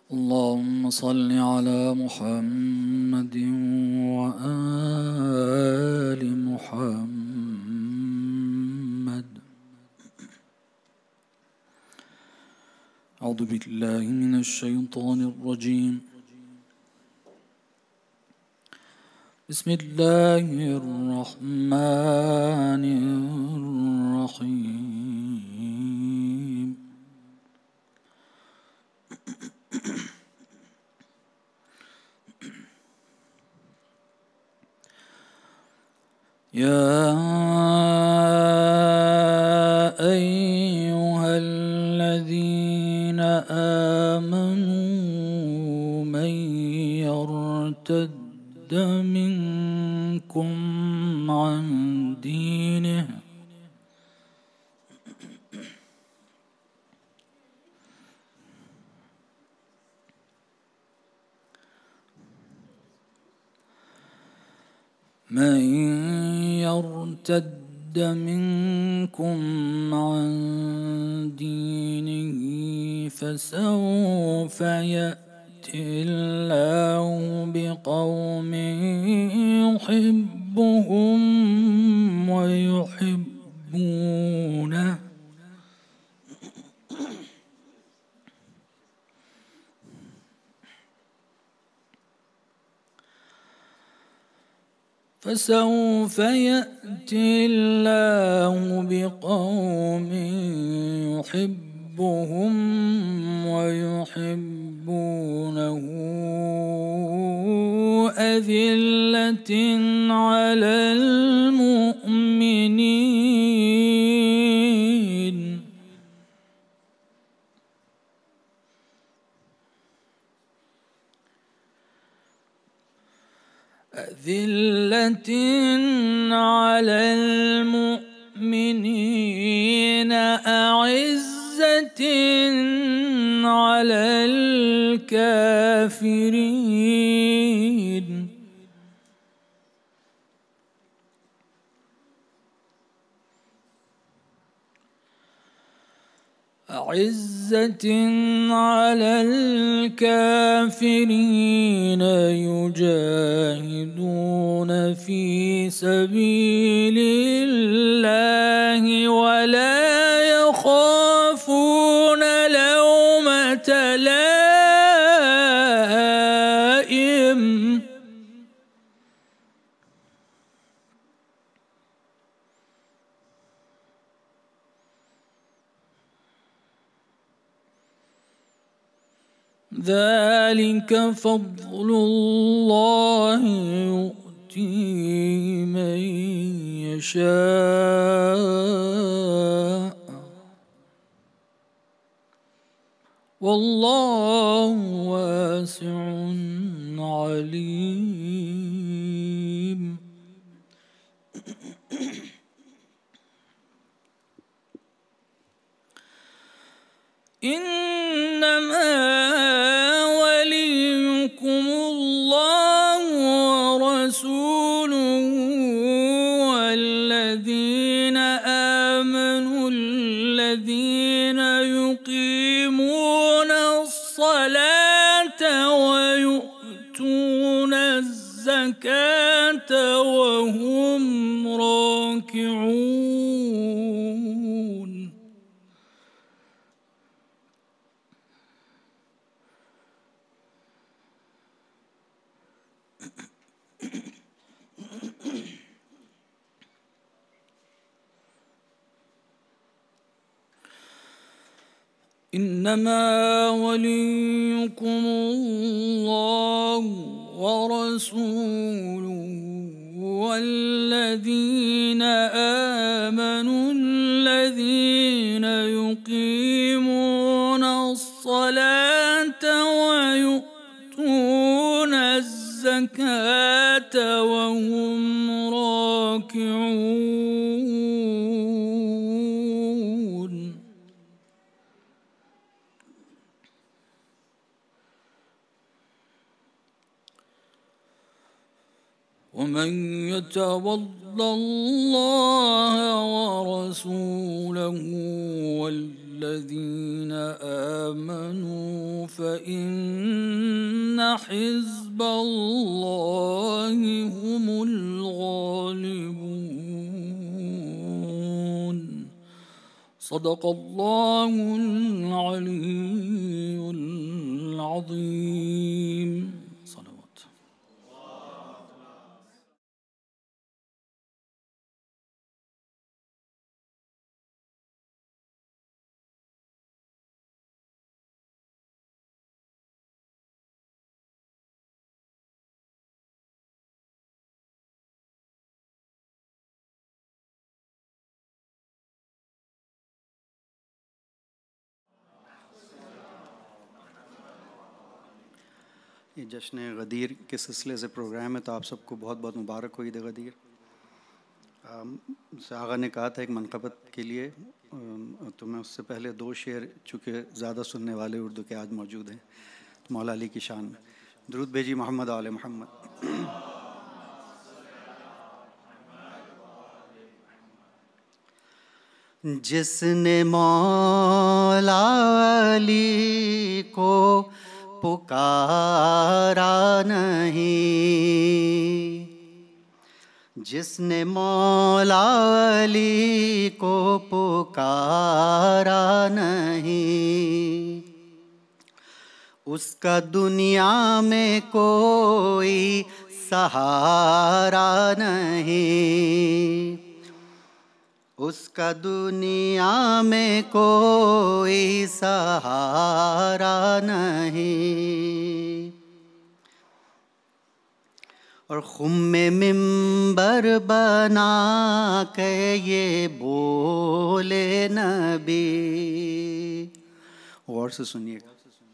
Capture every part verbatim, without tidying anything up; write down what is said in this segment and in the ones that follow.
اللهم صل على محمد وآل محمد. أعوذ بالله من الشيطان الرجيم. بسم الله الرحمن الرحيم. يا أيها الذين آمنوا من يرتد منكم عن دينه من يرتد منكم عن دينه فسوف يأتي الله بقوم يحبهم ويحبونه فسوف يأتي الله بقوم يحبهم ويحبونه أذلة على المؤمنين أذلة على المؤمنين أعزة على الكافرين أعزة على الكافرين يجاهدون في سبيل الله ولا يخافون لومة لائم ذلك فضل الله يؤتيه من يشاء والله واسع عليم. إنما وليكم الله ورسوله والذين آمنوا الذين يقيمون الصلاة ويؤتون الزكاة وهم راكعون. إنما وليكم الله ورسوله والذين آمنوا الذين يقيمون الصلاة ويؤتون الزكاة وهم راكعون. ومن يتول الله ورسوله والذين آمنوا فإن حزب الله هم الغالبون. صدق الله العلي العظيم. صلوات. ये जश्न गदीर के सिलसिले से प्रोग्राम है, तो आप सबको बहुत बहुत मुबारक हो ईद गदीर। आगा ने कहा था एक मनक़बत के लिए, तो मैं उससे पहले दो शेर चूँकि ज़्यादा सुनने वाले उर्दू के आज मौजूद हैं, तो मौला अली की शान में दुरूद भेजी मोहम्मद आले मोहम्मद। जिसने मौला अली को पुकारा नहीं, जिसने मौला अली को पुकारा नहीं, उसका दुनिया में कोई सहारा नहीं, उसका दुनिया में कोई सहारा नहीं। और खुम्मे मिंबर बना के ये बोले नबी, गौर से सुनिएगा।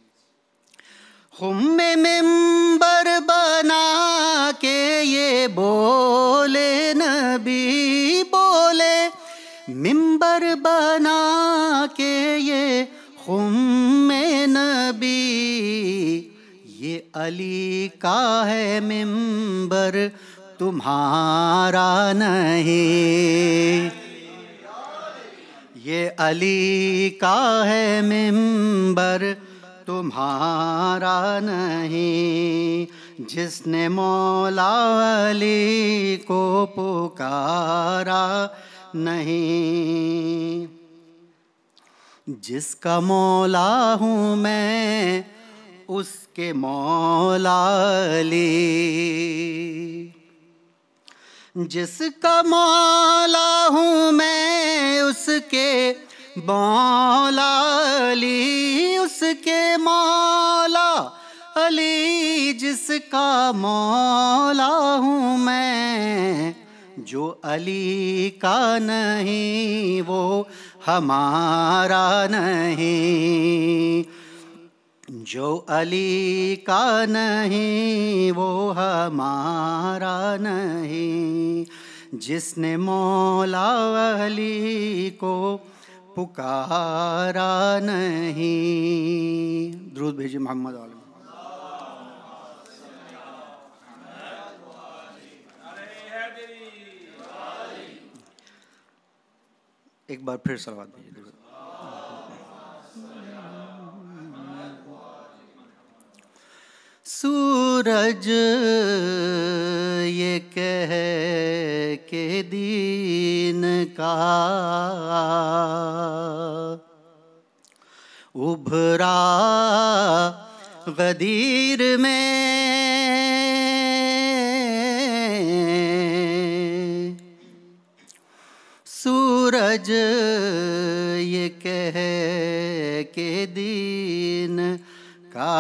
खुम्मे मिंबर बना के ये बोले नबी, बोले मिंबर बना के ये खुम्मे नबी, ये अली का है मिंबर तुम्हारा नहीं, ये अली का है मिंबर तुम्हारा नहीं। जिसने मौला अली को पुकारा नहीं, जिसका मौला हूँ मैं उसके मौला अली, जिसका मौला हूँ मैं उसके मौला अली, उसके मौला अली, जिसका मौला हूँ मैं, जो अली का नहीं वो हमारा नहीं, जो अली का नहीं वो हमारा नहीं। जिसने मौला अली को पुकारा नहीं। दुरूद भेजिए मोहम्मद आलम। एक बार फिर सलावत भेजिए। सूरज ये कह के दीन का उभरा गदीर में, सूरज ये कह के दीन का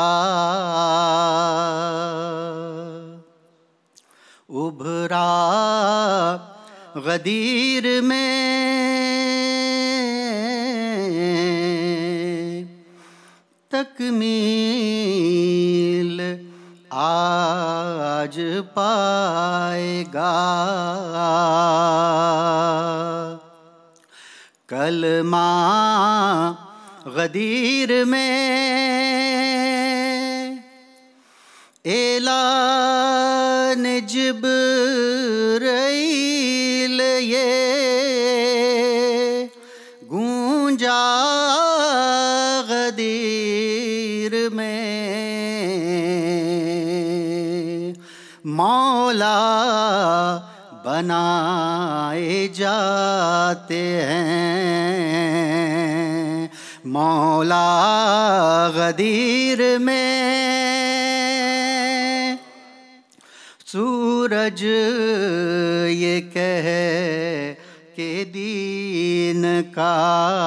उभरा गदीर में, तकमील आज पाएगा, कलमा गदीर में ऐलान जिब्राइल ये गूंजा गदीर में, मौला बनाए जाते हैं। मौला गदीर में सूरज ये कह के दीन का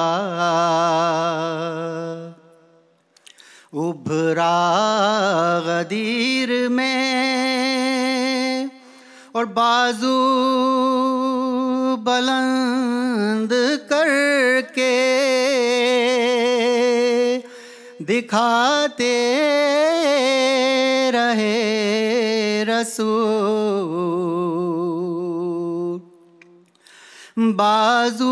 उभरा गदीर में और बाजू बुलंद करके दिखाते रहे रसूल। बाजू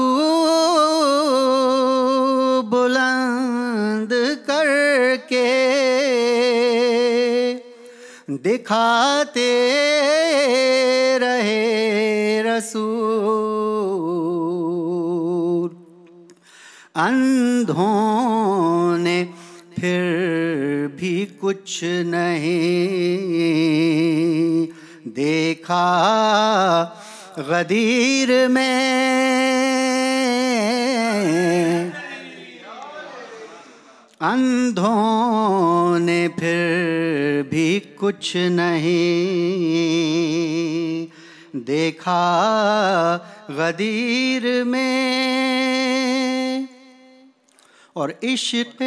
बुलंद करके दिखाते रहे रसूल। अंधों ने फिर भी कुछ नहीं देखा गदीर में। अंधों ने फिर भी कुछ नहीं देखा गदीर में। और इश्क़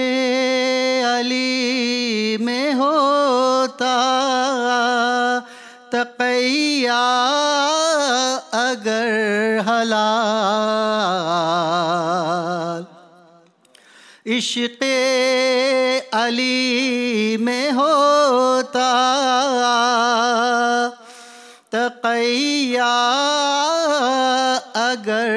अली में होता तक़ैया अगर हलाल। इश्क़ अली में होता तक़ैया अगर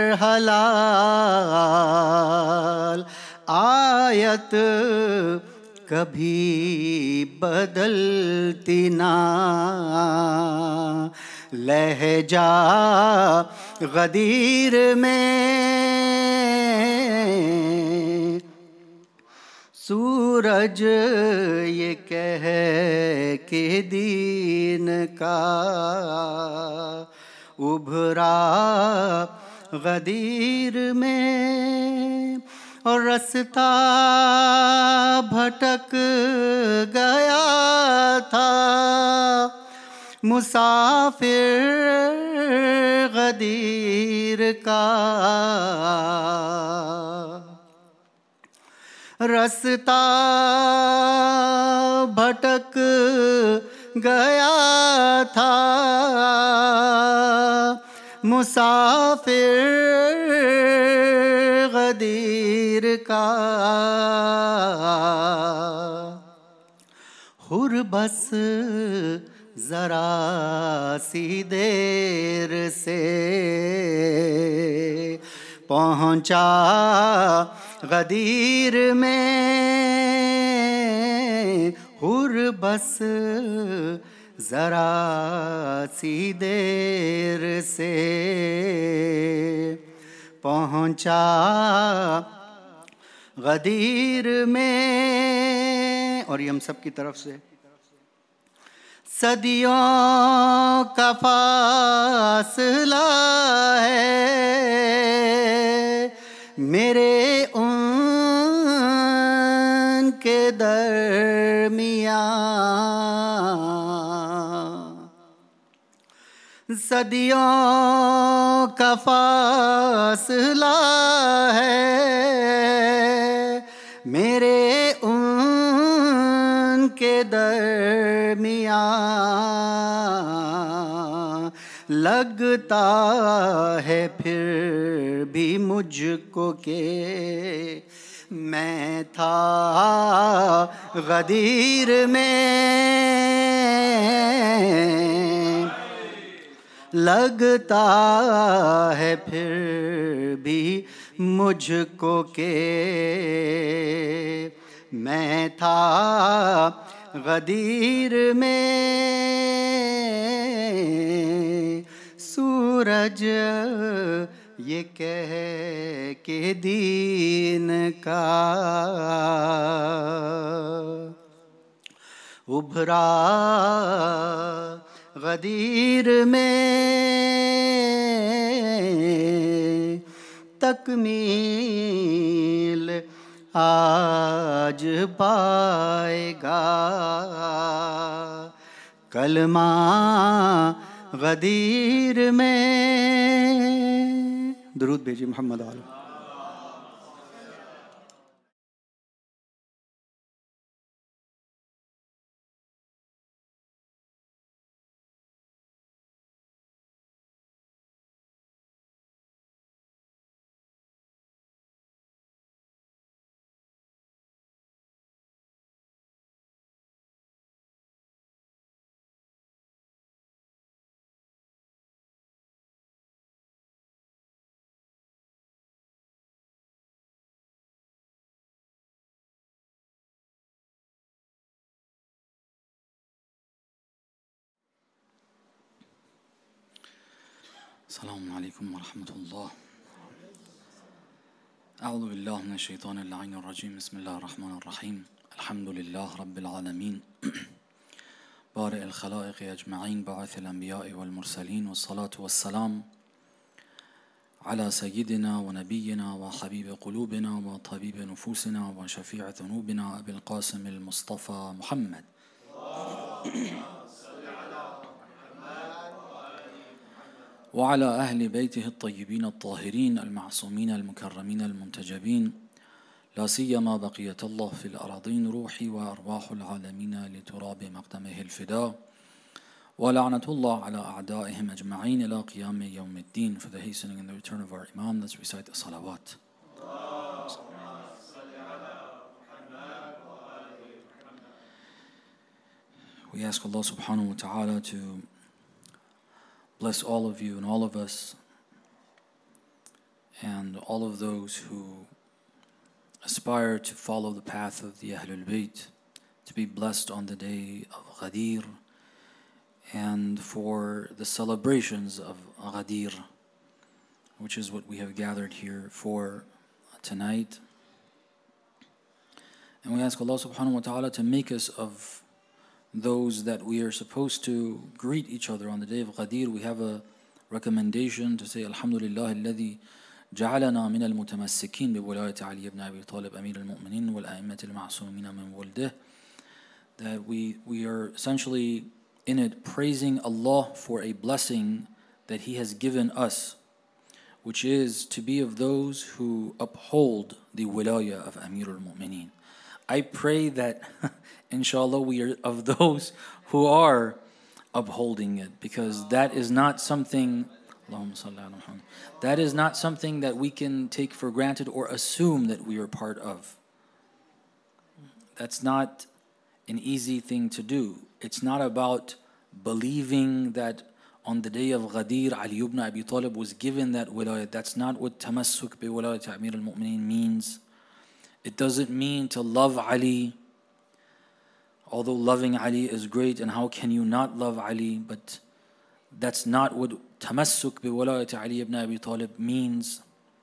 हलाल। आयत कभी बदलती ना लहजा गदीर में। सूरज ये कह के दीन का उभरा गदीर में। और रास्ता भटक गया था मुसाफिर गदीर का। रास्ता भटक गया था मुसाफिर गदीर का। हुर बस जरा सी देर से पहुंचा गदीर में। हुर बस जरा सी देर से पहुंचा गदीर में। और ये हम सब की तरफ से सदियों का फासला है मेरे उनके दरमियाँ। सदियों का फासला है मेरे उनके दरमियाँ। लगता है फिर भी मुझको के मैं था गदीर में। लगता है फिर भी मुझको के मैं था गदीर में। सूरज ये कह के दीन का उभरा गदीर में तकमील आज पाएगा, कलमा गदीर में। दुरूद भेजिए मोहम्मद आलम। السلام عليكم ورحمة الله. أعوذ بالله من الشيطان اللعين الرجيم. بسم الله الرحمن الرحيم. الحمد لله رب العالمين بارئ الخلائق أجمعين، باعث الأنبياء والمرسلين، والصلاة والسلام على سيدنا ونبينا وحبيب قلوبنا وطبيب نفوسنا وشفيع ذنوبنا أبي القاسم المصطفى محمد وعلى أهل بيته الطيبين الطاهرين المعصومين المكرمين المنتجبين، لا سيما بقية الله في الأراضين، روحي وأرواح العالمين لتراب مقدمه الفداء، ولعنة الله على أعدائهم أجمعين إلى قيام يوم الدين. For the hastening and the return of our Imam, let's recite the salawat. We ask Allah subhanahu wa ta'ala to bless all of you and all of us and all of those who aspire to follow the path of the Ahlul Bayt, to be blessed on the day of Ghadir and for the celebrations of Ghadir, which is what we have gathered here for tonight. And we ask Allah subhanahu wa ta'ala to make us of those that we are supposed to greet each other on the day of Ghadir. We have a recommendation to say Alhamdulillah alladhi ja'alana min al-mutamassikin bi wilayati Ali ibn Abi Talib Amir al-Mu'minin wal a'immat al-ma'sumina min wuldih. That we, we are essentially in it praising Allah for a blessing that He has given us, which is to be of those who uphold the wilayah of Amir al-Mu'minin. I pray that inshallah we are of those who are upholding it, because that is not something that is not something that we can take for granted or assume that we are part of. That's not an easy thing to do. It's not about believing that on the day of Ghadir Ali ibn Abi Talib was given that wilayah. That's not what tamassuk bi wilayat Amir al-Mu'minin means. It doesn't mean to love Ali, although loving Ali is great, and how can you not love Ali? But that's not what tamassuk bi wilayat Ali ibn Abi Talib means.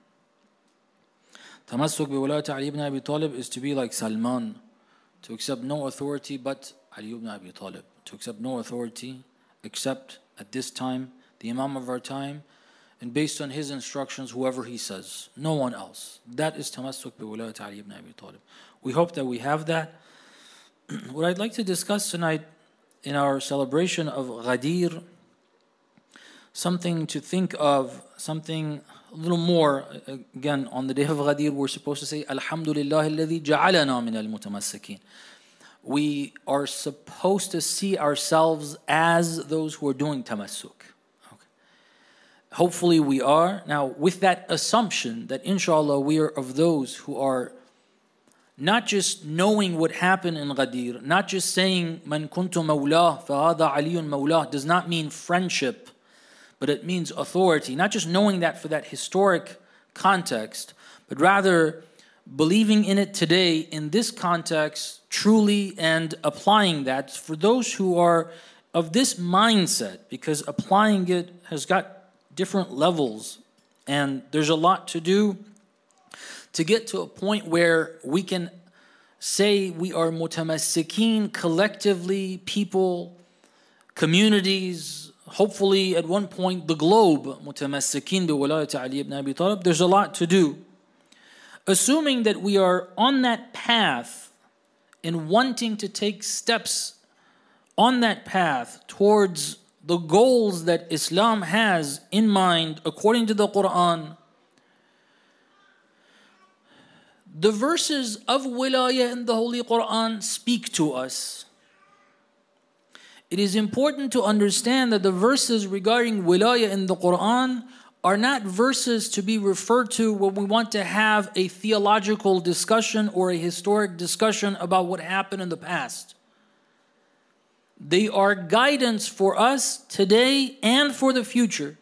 Tamassuk bi wilayat Ali ibn Abi Talib is to be like Salman, to accept no authority but Ali ibn Abi Talib, to accept no authority except at this time, the Imam of our time, and based on his instructions, whoever he says, no one else. That is tamassuk bi wilayat Ali ibn Abi Talib. We hope that we have that. What I'd like to discuss tonight in our celebration of Ghadir, something to think of, something a little more. Again, on the day of Ghadir, we're supposed to say, Alhamdulillah alladhi ja'alana min al-mutamassikin. We are supposed to see ourselves as those who are doing tamassuk. Hopefully we are. Now, with that assumption that inshallah we are of those who are not just knowing what happened in Ghadir, not just saying man kuntu mawlah fahada aliyun mawlah does not mean friendship, but it means authority. Not just knowing that for that historic context, but rather believing in it today in this context truly, and applying that for those who are of this mindset, because applying it has got different levels, and there's a lot to do to get to a point where we can say we are mutamassikin collectively, people communities, hopefully at one point the globe, متمسكين بولاية علي ibn Abi Talib. There's a lot to do. Assuming that we are on that path and wanting to take steps on that path towards the goals that Islam has in mind according to the Quran, the verses of wilayah in the Holy Quran speak to us. It is important to understand that the verses regarding wilayah in the Quran are not verses to be referred to when we want to have a theological discussion or a historic discussion about what happened in the past. They are guidance for us today and for the future.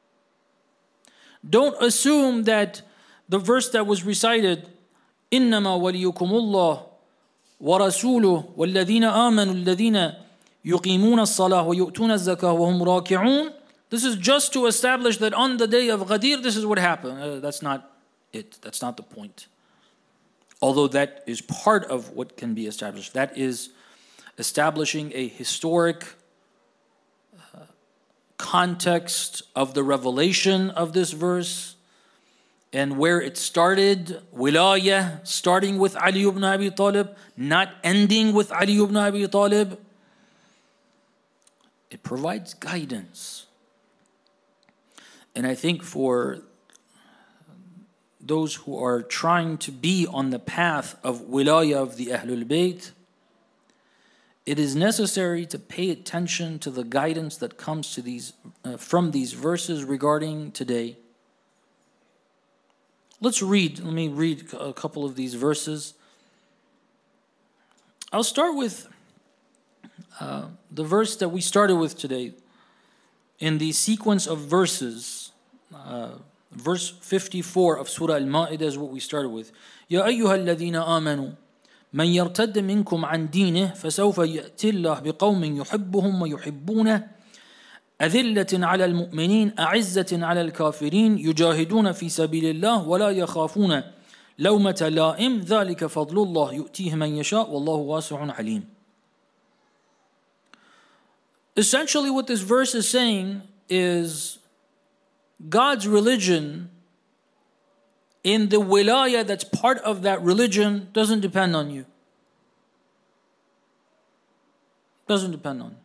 Don't assume that the verse that was recited, إِنَّمَا وَلِيُّكُمُ اللَّهُ وَرَسُولُهُ وَالَّذِينَ آمَنُوا الَّذِينَ يُقِيمُونَ الصَّلَاةَ وَيُؤْتُونَ الزَّكَاةَ وَهُمْ رَاكِعُونَ. This is just to establish that on the day of Ghadir, this is what happened. Uh, that's not it. That's not the point. Although that is part of what can be established. That is establishing a historic uh, context of the revelation of this verse and where it started, wilayah, starting with Ali ibn Abi Talib, not ending with Ali ibn Abi Talib. It provides guidance. And I think for those who are trying to be on the path of wilayah of the Ahlul Bayt, it is necessary to pay attention to the guidance that comes to these uh, from these verses regarding today. Let's read, let me read a couple of these verses. I'll start with uh, the verse that we started with today in the sequence of verses. Uh, verse fifty-four of Surah Al-Ma'idah is what we started with. يَا أَيُّهَا الَّذِينَ آمَنُوا من يرتد منكم عن دينه فسوف يأتي الله بقوم يحبهم ويحبونه أذلة على المؤمنين أعزة على الكافرين يجاهدون في سبيل الله ولا يخافون لومة لائم ذلك فضل الله يؤتيه من يشاء والله واسع عليم. Essentially what this verse is saying is God's religion in the wilayah that's part of that religion doesn't depend on you. Doesn't depend on you.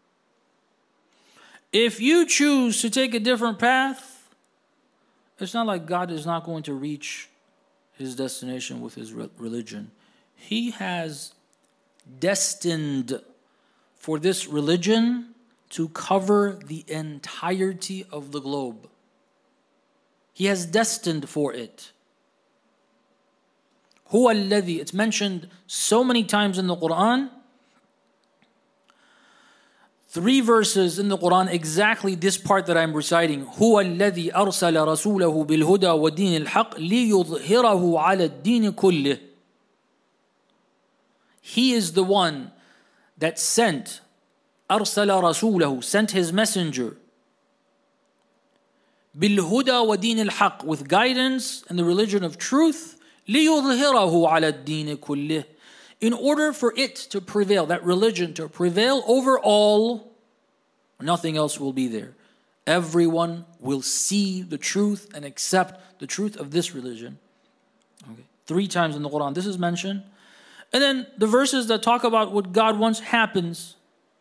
If you choose to take a different path, it's not like God is not going to reach his destination with his religion. He has destined for this religion to cover the entirety of the globe. He has destined for it. هو الذي, it's mentioned so many times in the Quran. Three verses in the Quran, exactly this part that I'm reciting. هو الذي أرسل رسوله بالهدى ودين الحق ليظهره على الدين كله. He is the one that sent, أرسل رسوله, sent his messenger, بالهدى ودين الحق, with guidance and the religion of truth, ليظهره على الدين كله, in order for it to prevail, that religion to prevail over all. Nothing else will be there. Everyone will see the truth and accept the truth of this religion. Okay. Three times in the Quran this is mentioned. And then the verses that talk about what God wants happens.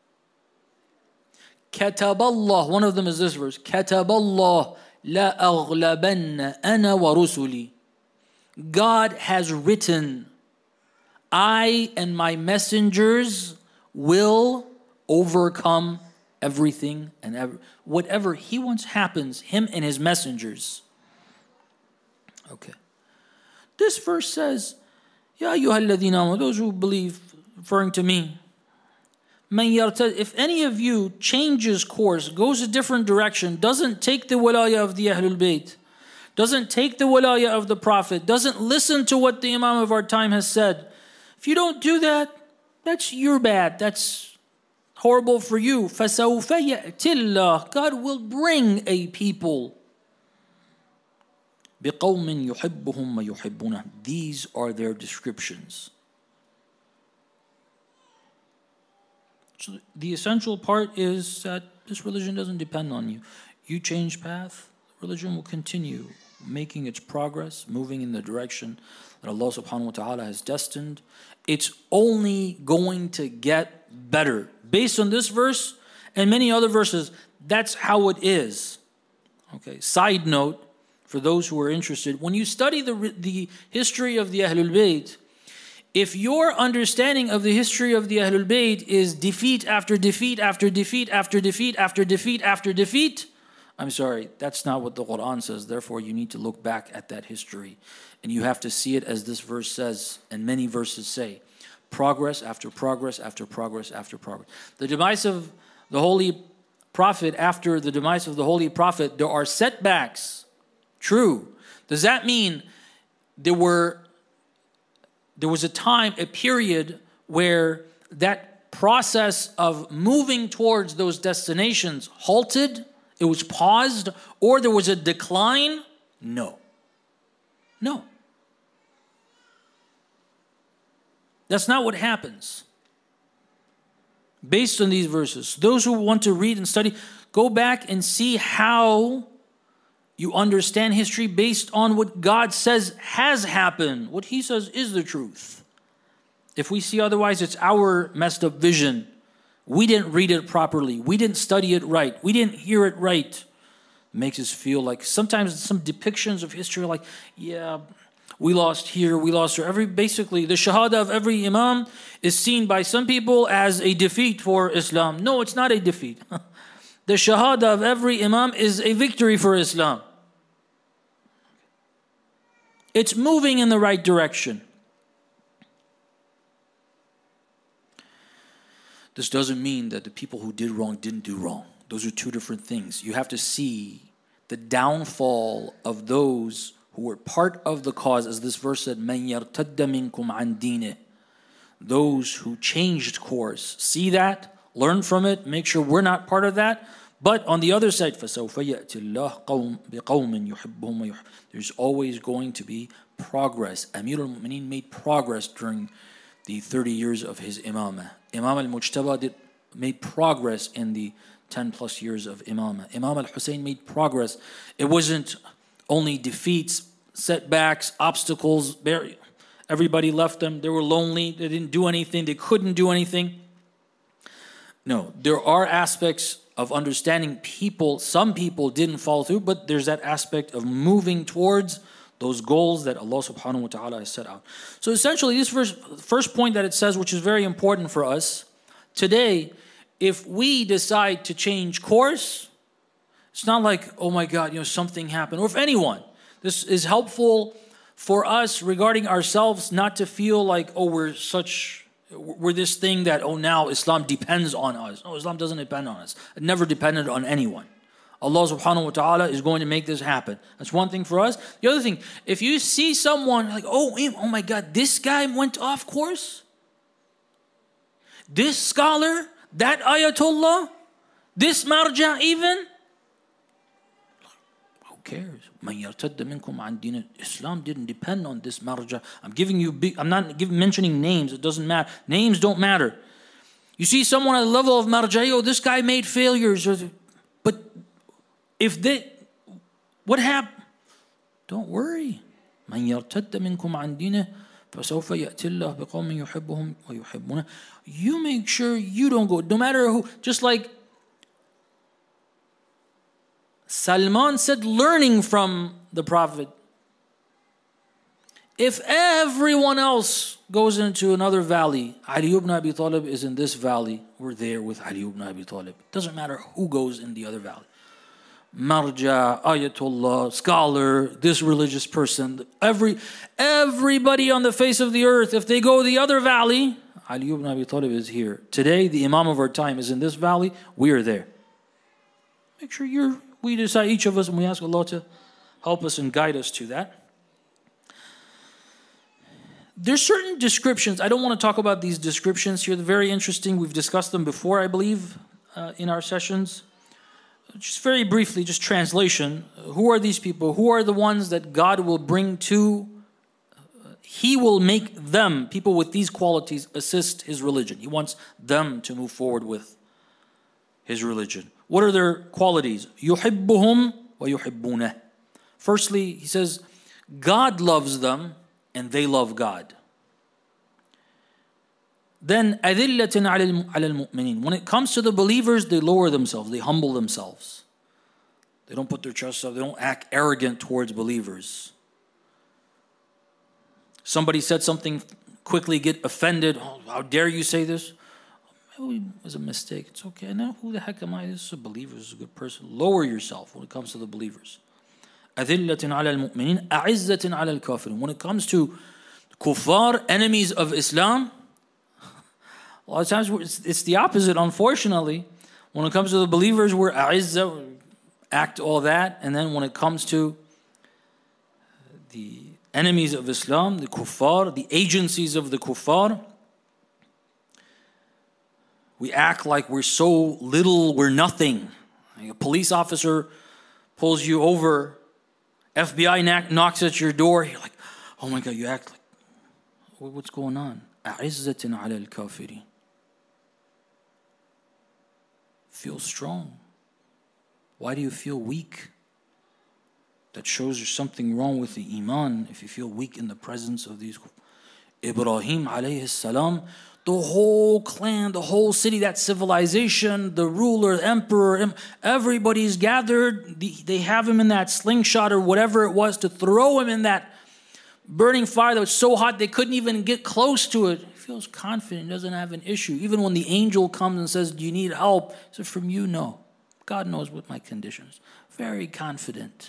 كتب الله, one of them is this verse. كتب الله لا أغلبن أنا ورسلي. God has written, I and my messengers will overcome everything and ever, whatever he wants happens, him and his messengers. Okay. This verse says, Ya ayyuha alladhina amanu, those who believe, referring to me, man yartad, if any of you changes course, goes a different direction, doesn't take the wilayah of the Ahlul Bayt, doesn't take the wilayah of the Prophet, doesn't listen to what the Imam of our time has said, if you don't do that, that's your bad, that's horrible for you. فَسَوْفَ يَأْتِ اللَّهُ, God will bring a people. بِقَوْمٍ يُحِبُّهُمْ وَيُحِبُّونَهُ. These are their descriptions. So the essential part is that this religion doesn't depend on you. You change path, religion will continue making its progress, moving in the direction that Allah subhanahu wa ta'ala has destined. It's only going to get better. Based on this verse and many other verses, that's how it is. Okay. Side note, for those who are interested, when you study the, the history of the Ahlul Bayt, if your understanding of the history of the Ahlul Bayt is defeat after defeat after defeat after defeat after defeat after defeat, I'm sorry, that's not what the Quran says. Therefore, you need to look back at that history. And you have to see it as this verse says, and many verses say. Progress after progress after progress after progress. The demise of the Holy Prophet, after the demise of the Holy Prophet, there are setbacks. True. Does that mean there were there was a time, a period where that process of moving towards those destinations halted? It was paused, or there was a decline? No. No. That's not what happens. Based on these verses, those who want to read and study, go back and see how you understand history based on what God says has happened. What He says is the truth. If we see otherwise, it's our messed up vision. We didn't read it properly. We didn't study it right. We didn't hear it right. It makes us feel like sometimes some depictions of history are like, yeah, we lost here, we lost here. Every, basically, the shahada of every imam is seen by some people as a defeat for Islam. No, it's not a defeat. The shahada of every imam is a victory for Islam. It's moving in the right direction. This doesn't mean that the people who did wrong didn't do wrong. Those are two different things. You have to see the downfall of those who were part of the cause, as this verse said, مَنْ يَرْتَدَّ مِنْكُمْ عَنْ دِينِهِ. Those who changed course. See that, learn from it, make sure we're not part of that. But on the other side, فَسَوْفَ يَأْتِ اللَّهُ بِقَوْمٍ يُحِبُّهُمْ وَيُحِبُّهُمْ. There's always going to be progress. Amir al-Mu'mineen made progress during the thirty years of his imamah. Imam al-Mujtaba did, made progress in the ten plus years of imamah. Imam al-Hussein made progress. It wasn't only defeats, setbacks, obstacles. Everybody left them. They were lonely. They didn't do anything. They couldn't do anything. No, there are aspects of understanding people. Some people didn't follow through, but there's that aspect of moving towards those goals that Allah subhanahu wa ta'ala has set out. So essentially, this first, first point that it says, which is very important for us, today, if we decide to change course, it's not like, oh my God, you know, something happened. Or if anyone, this is helpful for us regarding ourselves, not to feel like, oh, we're such, we're this thing that, oh, now Islam depends on us. No, Islam doesn't depend on us. It never depended on anyone. Allah subhanahu wa ta'ala is going to make this happen. That's one thing for us. The other thing, if you see someone like, oh, oh my God, this guy went off course. This scholar, that ayatollah, this marja even. Who cares? Islam didn't depend on this marja. I'm giving you, big, I'm not give, mentioning names. It doesn't matter. Names don't matter. You see someone at the level of marja, oh, this guy made failures. But if they, what happened? Don't worry. من يرتد منكم عن دينه فسوف يأتي الله بقوم يحبهم ويحبونه. You make sure you don't go. No matter who. Just like Salman said, learning from the Prophet. If everyone else goes into another valley, Ali ibn Abi Talib is in this valley. We're there with Ali ibn Abi Talib. Doesn't matter who goes in the other valley. Marja, Ayatollah, scholar, this religious person, every everybody on the face of the earth, if they go the other valley, Ali ibn Abi Talib is here. Today, the Imam of our time is in this valley, we are there. Make sure you're, we decide, each of us, and we ask Allah to help us and guide us to that. There's certain descriptions, I don't want to talk about these descriptions here, they're very interesting, we've discussed them before, I believe, uh, in our sessions. Just very briefly, just translation. Who are these people? Who are the ones that God will bring to He will make them, people with these qualities, assist his religion. He wants them to move forward with his religion. What are their qualities? يُحِبُّهُمْ وَيُحِبُّونَهُ. Firstly, he says, God loves them and they love God. Then, أَذِلَّةٍ عَلَى الْمُؤْمِنِينَ. When it comes to the believers, they lower themselves, they humble themselves. They don't put their chest up, they don't act arrogant towards believers. Somebody said something, quickly get offended. Oh, how dare you say this? Maybe it was a mistake. It's okay. Now, who the heck am I? This is a believer. This is a good person. Lower yourself when it comes to the believers. أَذِلَّةٍ عَلَى الْمُؤْمِنِينَ أَعِزَّةٍ عَلَى الْكَافِرِينَ. When it comes to kuffar, enemies of Islam, a lot of times it's, it's the opposite, unfortunately. When it comes to the believers, we're a'izza, act all that. And then when it comes to the enemies of Islam, the kuffar, the agencies of the kuffar, we act like we're so little, we're nothing. Like a police officer pulls you over, F B I knocks at your door, you're like, oh my God, you act like, what's going on? أَعِزَّةٍ عَلَى الْكَافِرِينَ. Feel strong. Why do you feel weak? That shows there's something wrong with the iman if you feel weak in the presence of these. Ibrahim alayhi salam, the whole clan, the whole city, that civilization, the ruler, the emperor, everybody's gathered. They have him in that slingshot or whatever it was to throw him in that burning fire that was so hot they couldn't even get close to it. He feels confident, he doesn't have an issue. Even when the angel comes and says, do you need help? He says, from you, no. God knows what my conditions. Very confident.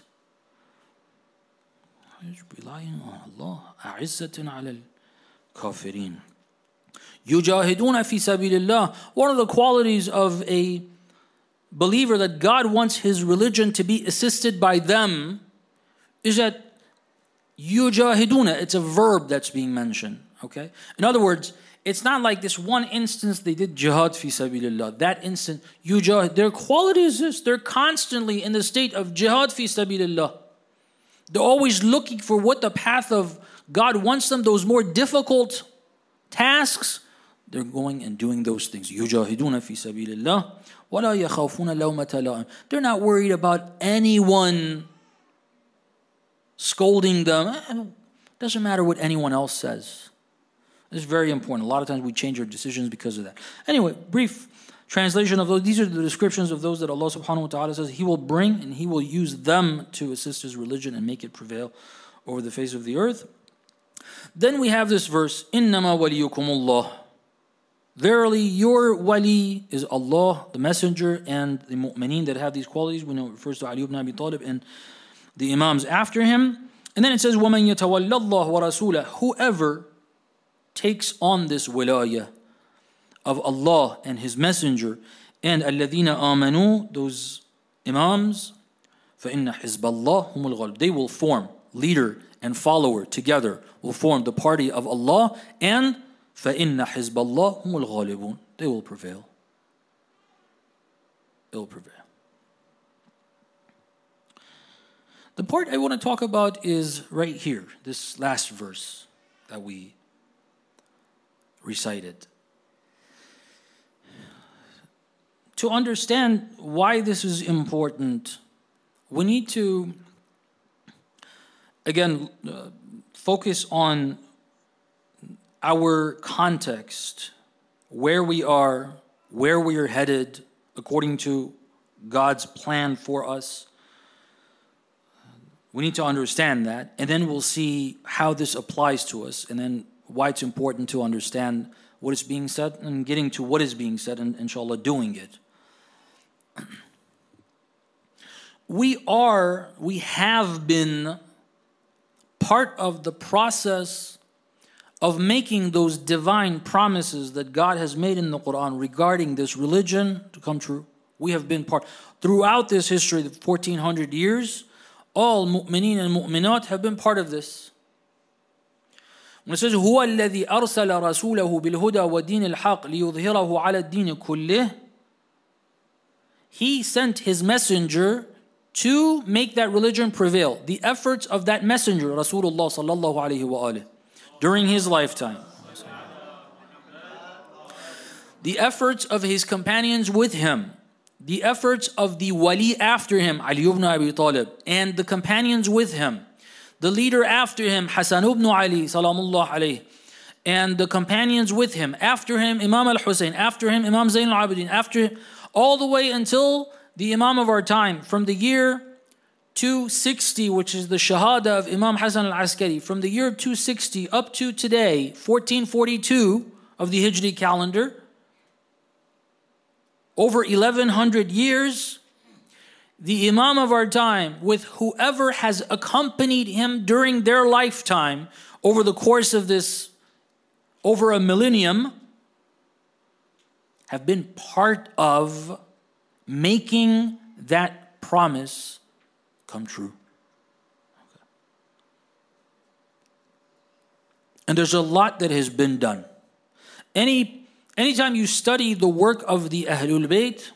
He's relying on Allah. أَعِزَّةٍ عَلَى الْكَافِرِينَ. يُجَاهِدُونَ فِي سَبِيلِ اللَّهِ. One of the qualities of a believer that God wants his religion to be assisted by them is that يُجَاهِدُونَ, it's a verb that's being mentioned. Okay? In other words, it's not like this one instance they did jihad fi sabilillah. That instant, yujahid. Their quality is this. They're constantly in the state of jihad fi sabilillah. They're always looking for what the path of God wants them, those more difficult tasks. They're going and doing those things. Yujahiduna fi sabilillah. وَلَا يَخَافُونَ لَوْمَةَ لَائِمٍ. They're not worried about anyone scolding them. Doesn't matter what anyone else says. This is very important. A lot of times we change our decisions because of that. Anyway, brief translation of those. These are the descriptions of those that Allah subhanahu wa ta'ala says He will bring and He will use them to assist His religion and make it prevail over the face of the earth. Then we have this verse, إِنَّمَا وَلِيُّكُمُ اللَّهِ. Verily, your wali is Allah, the messenger, and the mu'mineen that have these qualities. We know it refers to Ali ibn Abi Talib and the imams after him. And then it says, وَمَنْ يَتَوَلَّ اللَّهُ وَرَسُولَهُ. Whoever takes on this wilayah of Allah and His messenger and الَّذِينَ آمَنُوا, those imams, فَإِنَّ حِزْبَ اللَّهِ هُمُ الْغَالِبُونَ. They will form, leader and follower together will form the party of Allah, and فَإِنَّ حِزْبَ اللَّهِ هُمُ الْغَالِبُونَ. They will prevail. They will prevail. The part I want to talk about is right here, this last verse that we recited. To understand why this is important, we need to, again, uh, focus on our context, where we are, where we are headed according to God's plan for us. We need to understand that, and then we'll see how this applies to us, and then why it's important to understand what is being said, and getting to what is being said, and inshallah doing it. We are, we have been part of the process of making those divine promises that God has made in the Quran regarding this religion to come true. We have been part. Throughout this history, the fourteen hundred years, all mu'mineen and mu'minat have been part of this. When it says, هُوَ الَّذِي أَرْسَلَ رَسُولَهُ بِالْهُدَى وَدِينِ الْحَقِّ لِيُظْهِرَهُ عَلَى الدِّينِ كُلِّهِ. He sent His messenger to make that religion prevail. The efforts of that messenger, Rasulullah sallallahu alayhi wa alayhi, during his lifetime. The efforts of his companions with him, the efforts of the wali after him, Ali ibn Abi Talib, and the companions with him, the leader after him, Hasan ibn Ali, salamullah alayhi, and the companions with him, after him, Imam al-Hussein, after him, Imam Zayn al-Abidin, after him, all the way until the Imam of our time, from the year two sixty, which is the Shahada of Imam Hasan al-Askari, from the year two sixty up to today, fourteen forty-two of the Hijri calendar, over eleven hundred years, the Imam of our time, with whoever has accompanied him during their lifetime, over the course of this, over a millennium, have been part of making that promise come true. Okay. And there's a lot that has been done. Any Anytime you study the work of the Ahlul Bayt,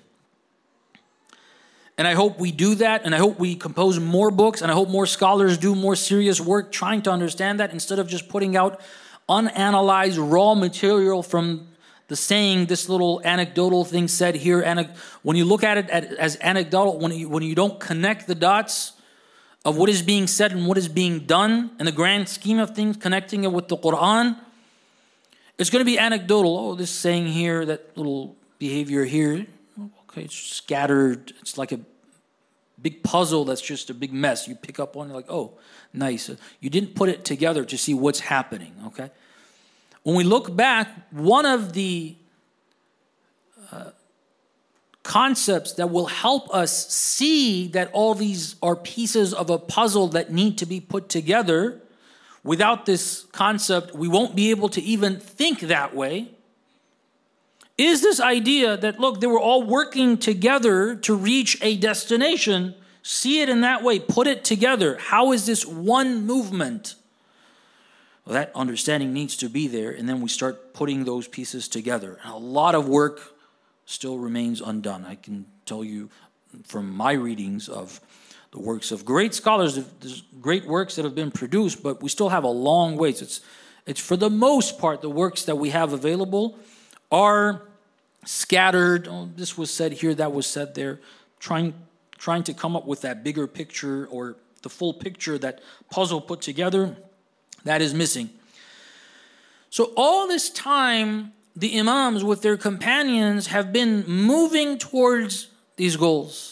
and I hope we do that, and I hope we compose more books, and I hope more scholars do more serious work trying to understand that, instead of just putting out unanalyzed raw material from the saying, this little anecdotal thing said here. When you look at it as anecdotal, when you, when you don't connect the dots of what is being said and what is being done in the grand scheme of things, connecting it with the Quran, it's going to be anecdotal. Oh, this saying here, that little behavior here. Okay, it's scattered. It's like a big puzzle that's just a big mess. You pick up on it like, oh, nice. You didn't put it together to see what's happening, okay? When we look back, one of the uh, concepts that will help us see that all these are pieces of a puzzle that need to be put together. Without this concept, we won't be able to even think that way. Is this idea that, look, they were all working together to reach a destination. See it in that way. Put it together. How is this one movement? Well, that understanding needs to be there, and then we start putting those pieces together. And a lot of work still remains undone. I can tell you from my readings of the works of great scholars, there's great works that have been produced, but we still have a long ways. It's, it's for the most part, the works that we have available are scattered. Oh, this was said here, that was said there. Trying, trying to come up with that bigger picture or the full picture, that puzzle put together, that is missing. So all this time, the Imams with their companions have been moving towards these goals.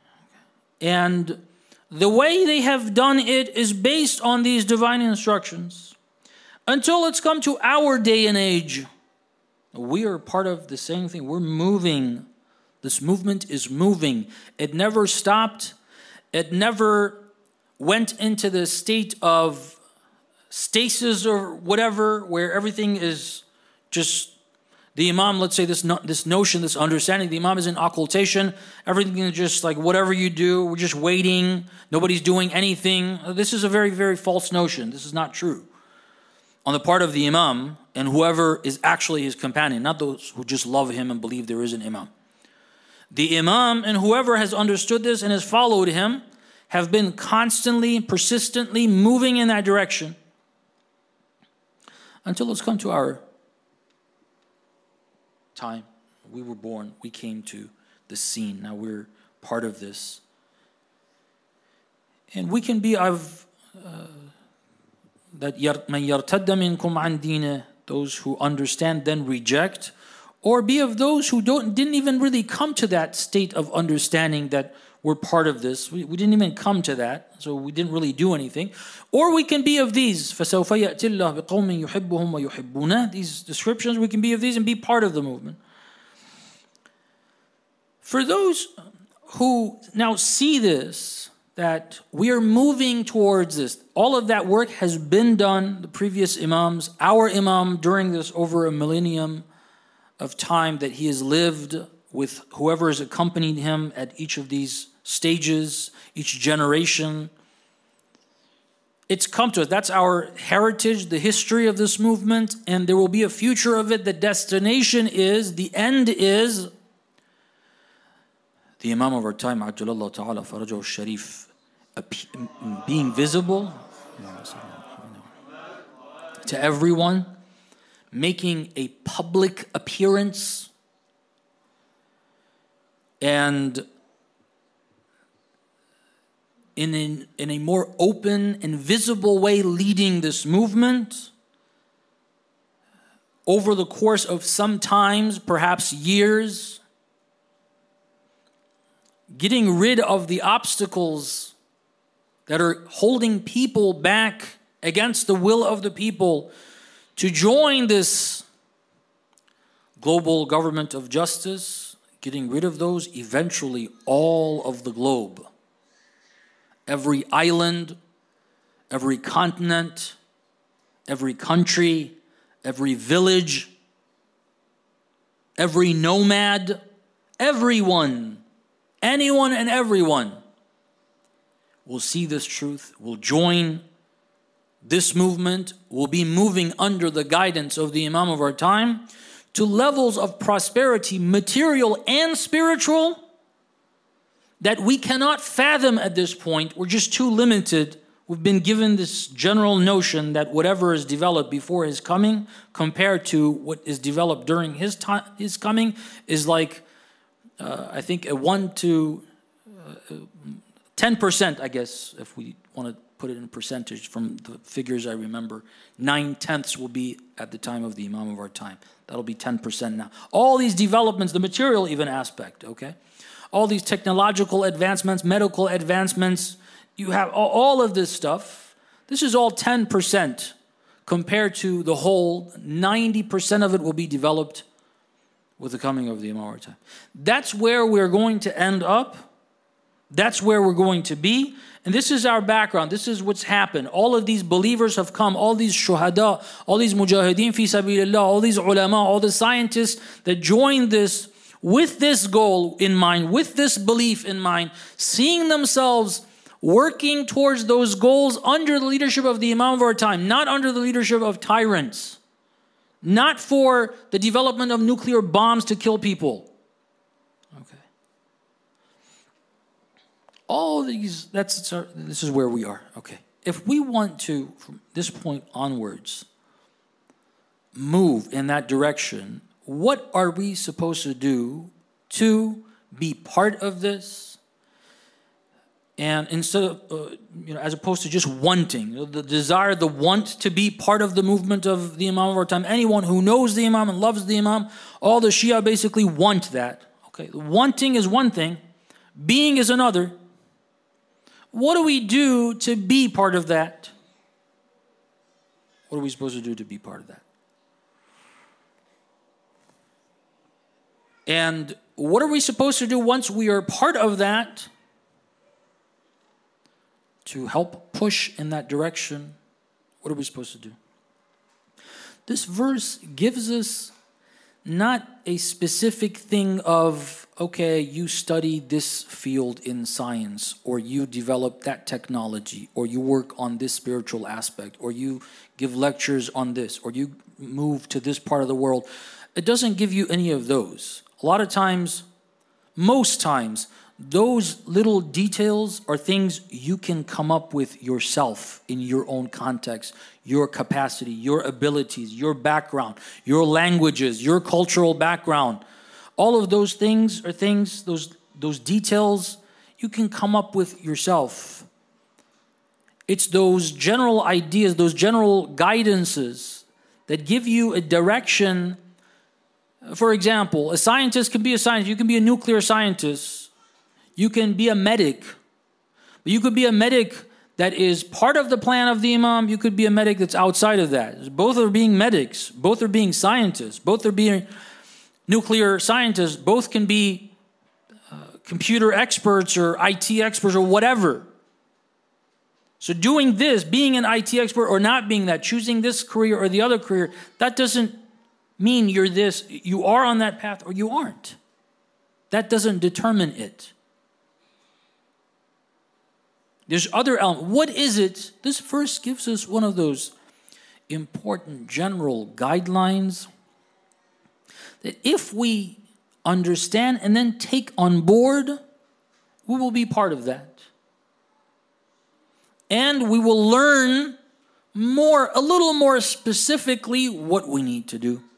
And the way they have done it is based on these divine instructions. Until it's come to our day and age, we are part of the same thing. We're moving. This movement is moving. It never stopped. It never went into the state of stasis or whatever, where everything is just the Imam, let's say this no, this notion, this understanding, the Imam is in occultation. Everything is just like whatever you do, we're just waiting. Nobody's doing anything. This is a very, very false notion. This is not true. On the part of the Imam and whoever is actually his companion, not those who just love him and believe there is an Imam. The Imam and whoever has understood this and has followed him have been constantly, persistently moving in that direction until it's come to our time. We were born, we came to the scene. Now we're part of this. And we can be of uh, that مَنْ يَرْتَدَّ مِنْكُمْ عَنْ دِينِهِ, those who understand then reject, or be of those who don't didn't even really come to that state of understanding that we're part of this. We, we didn't even come to that, so we didn't really do anything. Or we can be of these. فَسَوْفَ يَأْتِ اللَّهُ بِقَوْمٍ يُحِبُّهُمْ وَيُحِبُّونَهُ. These descriptions, we can be of these and be part of the movement. For those who now see this, that we are moving towards this, all of that work has been done, the previous Imams, our Imam during this over a millennium of time that he has lived with whoever has accompanied him at each of these stages, each generation. It's come to us. That's our heritage, the history of this movement, and there will be a future of it. The destination is, the end is, the Imam of our time, Ajjalallahu Ta'ala Farajahu Sharif, being visible, to everyone, making a public appearance, and in a, in a more open and visible way leading this movement over the course of some times, perhaps years, getting rid of the obstacles that are holding people back against the will of the people to join this global government of justice, getting rid of those, eventually all of the globe. Every island, every continent, every country, every village, every nomad, everyone, anyone and everyone will see this truth, will join this movement, will be moving under the guidance of the Imam of our time to levels of prosperity, material and spiritual, that we cannot fathom at this point. We're just too limited. We've been given this general notion that whatever is developed before his coming compared to what is developed during his time, his coming is like, uh, I think, a one to uh, ten percent, I guess, if we want to put it in percentage from the figures I remember. Nine tenths will be at the time of the Imam of our time. That'll be ten percent now. All these developments, the material even aspect, okay? All these technological advancements, medical advancements, you have all of this stuff. This is all ten percent compared to the whole. ninety percent of it will be developed with the coming of the Imam of our time. That's where we're going to end up. That's where we're going to be. And this is our background. This is what's happened. All of these believers have come. All these shuhada, all these mujahideen fi sabilillah, all these ulama, all the scientists that joined this with this goal in mind, with this belief in mind, seeing themselves working towards those goals under the leadership of the Imam of our time, not under the leadership of tyrants, not for the development of nuclear bombs to kill people. Okay. All these, that's, this is where we are. Okay. If we want to, from this point onwards, move in that direction, what are we supposed to do to be part of this? And instead of, uh, you know, as opposed to just wanting, the desire, the want to be part of the movement of the Imam of our time. Anyone who knows the Imam and loves the Imam, all the Shia basically want that. Okay, wanting is one thing, being is another. What do we do to be part of that? What are we supposed to do to be part of that? And what are we supposed to do once we are part of that to help push in that direction? What are we supposed to do? This verse gives us not a specific thing of, okay, you study this field in science, or you develop that technology, or you work on this spiritual aspect, or you give lectures on this, or you move to this part of the world. It doesn't give you any of those. A lot of times, most times, those little details are things you can come up with yourself in your own context, your capacity, your abilities, your background, your languages, your cultural background. All of those things are things, those, those details, you can come up with yourself. It's those general ideas, those general guidances that give you a direction. For example, a scientist can be a scientist. You can be a nuclear scientist. You can be a medic. But you could be a medic that is part of the plan of the Imam. You could be a medic that's outside of that. Both are being medics. Both are being scientists. Both are being nuclear scientists. Both can be uh, computer experts or I T experts or whatever. So doing this, being an I T expert or not being that, choosing this career or the other career, that doesn't mean you're this. You are on that path or you aren't. That doesn't determine it. There's other elements. What is it? This verse gives us one of those important general guidelines that if we understand and then take on board, we will be part of that. And we will learn more, a little more specifically what we need to do.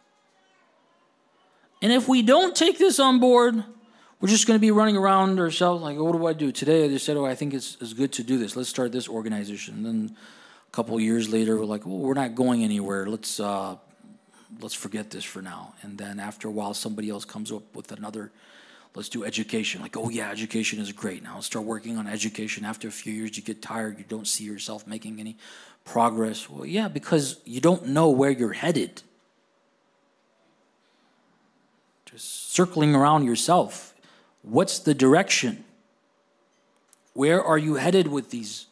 And if we don't take this on board, we're just going to be running around ourselves like, what do I do? Today I just said, oh, I think it's, it's good to do this. Let's start this organization. And then a couple of years later, we're like, well, we're not going anywhere. Let's uh, let's forget this for now. And then after a while, somebody else comes up with another, let's do education. Like, oh yeah, education is great. Now let's start working on education. After a few years, you get tired. You don't see yourself making any progress. Well, yeah, because you don't know where you're headed. Just circling around yourself. What's the direction? Where are you headed with these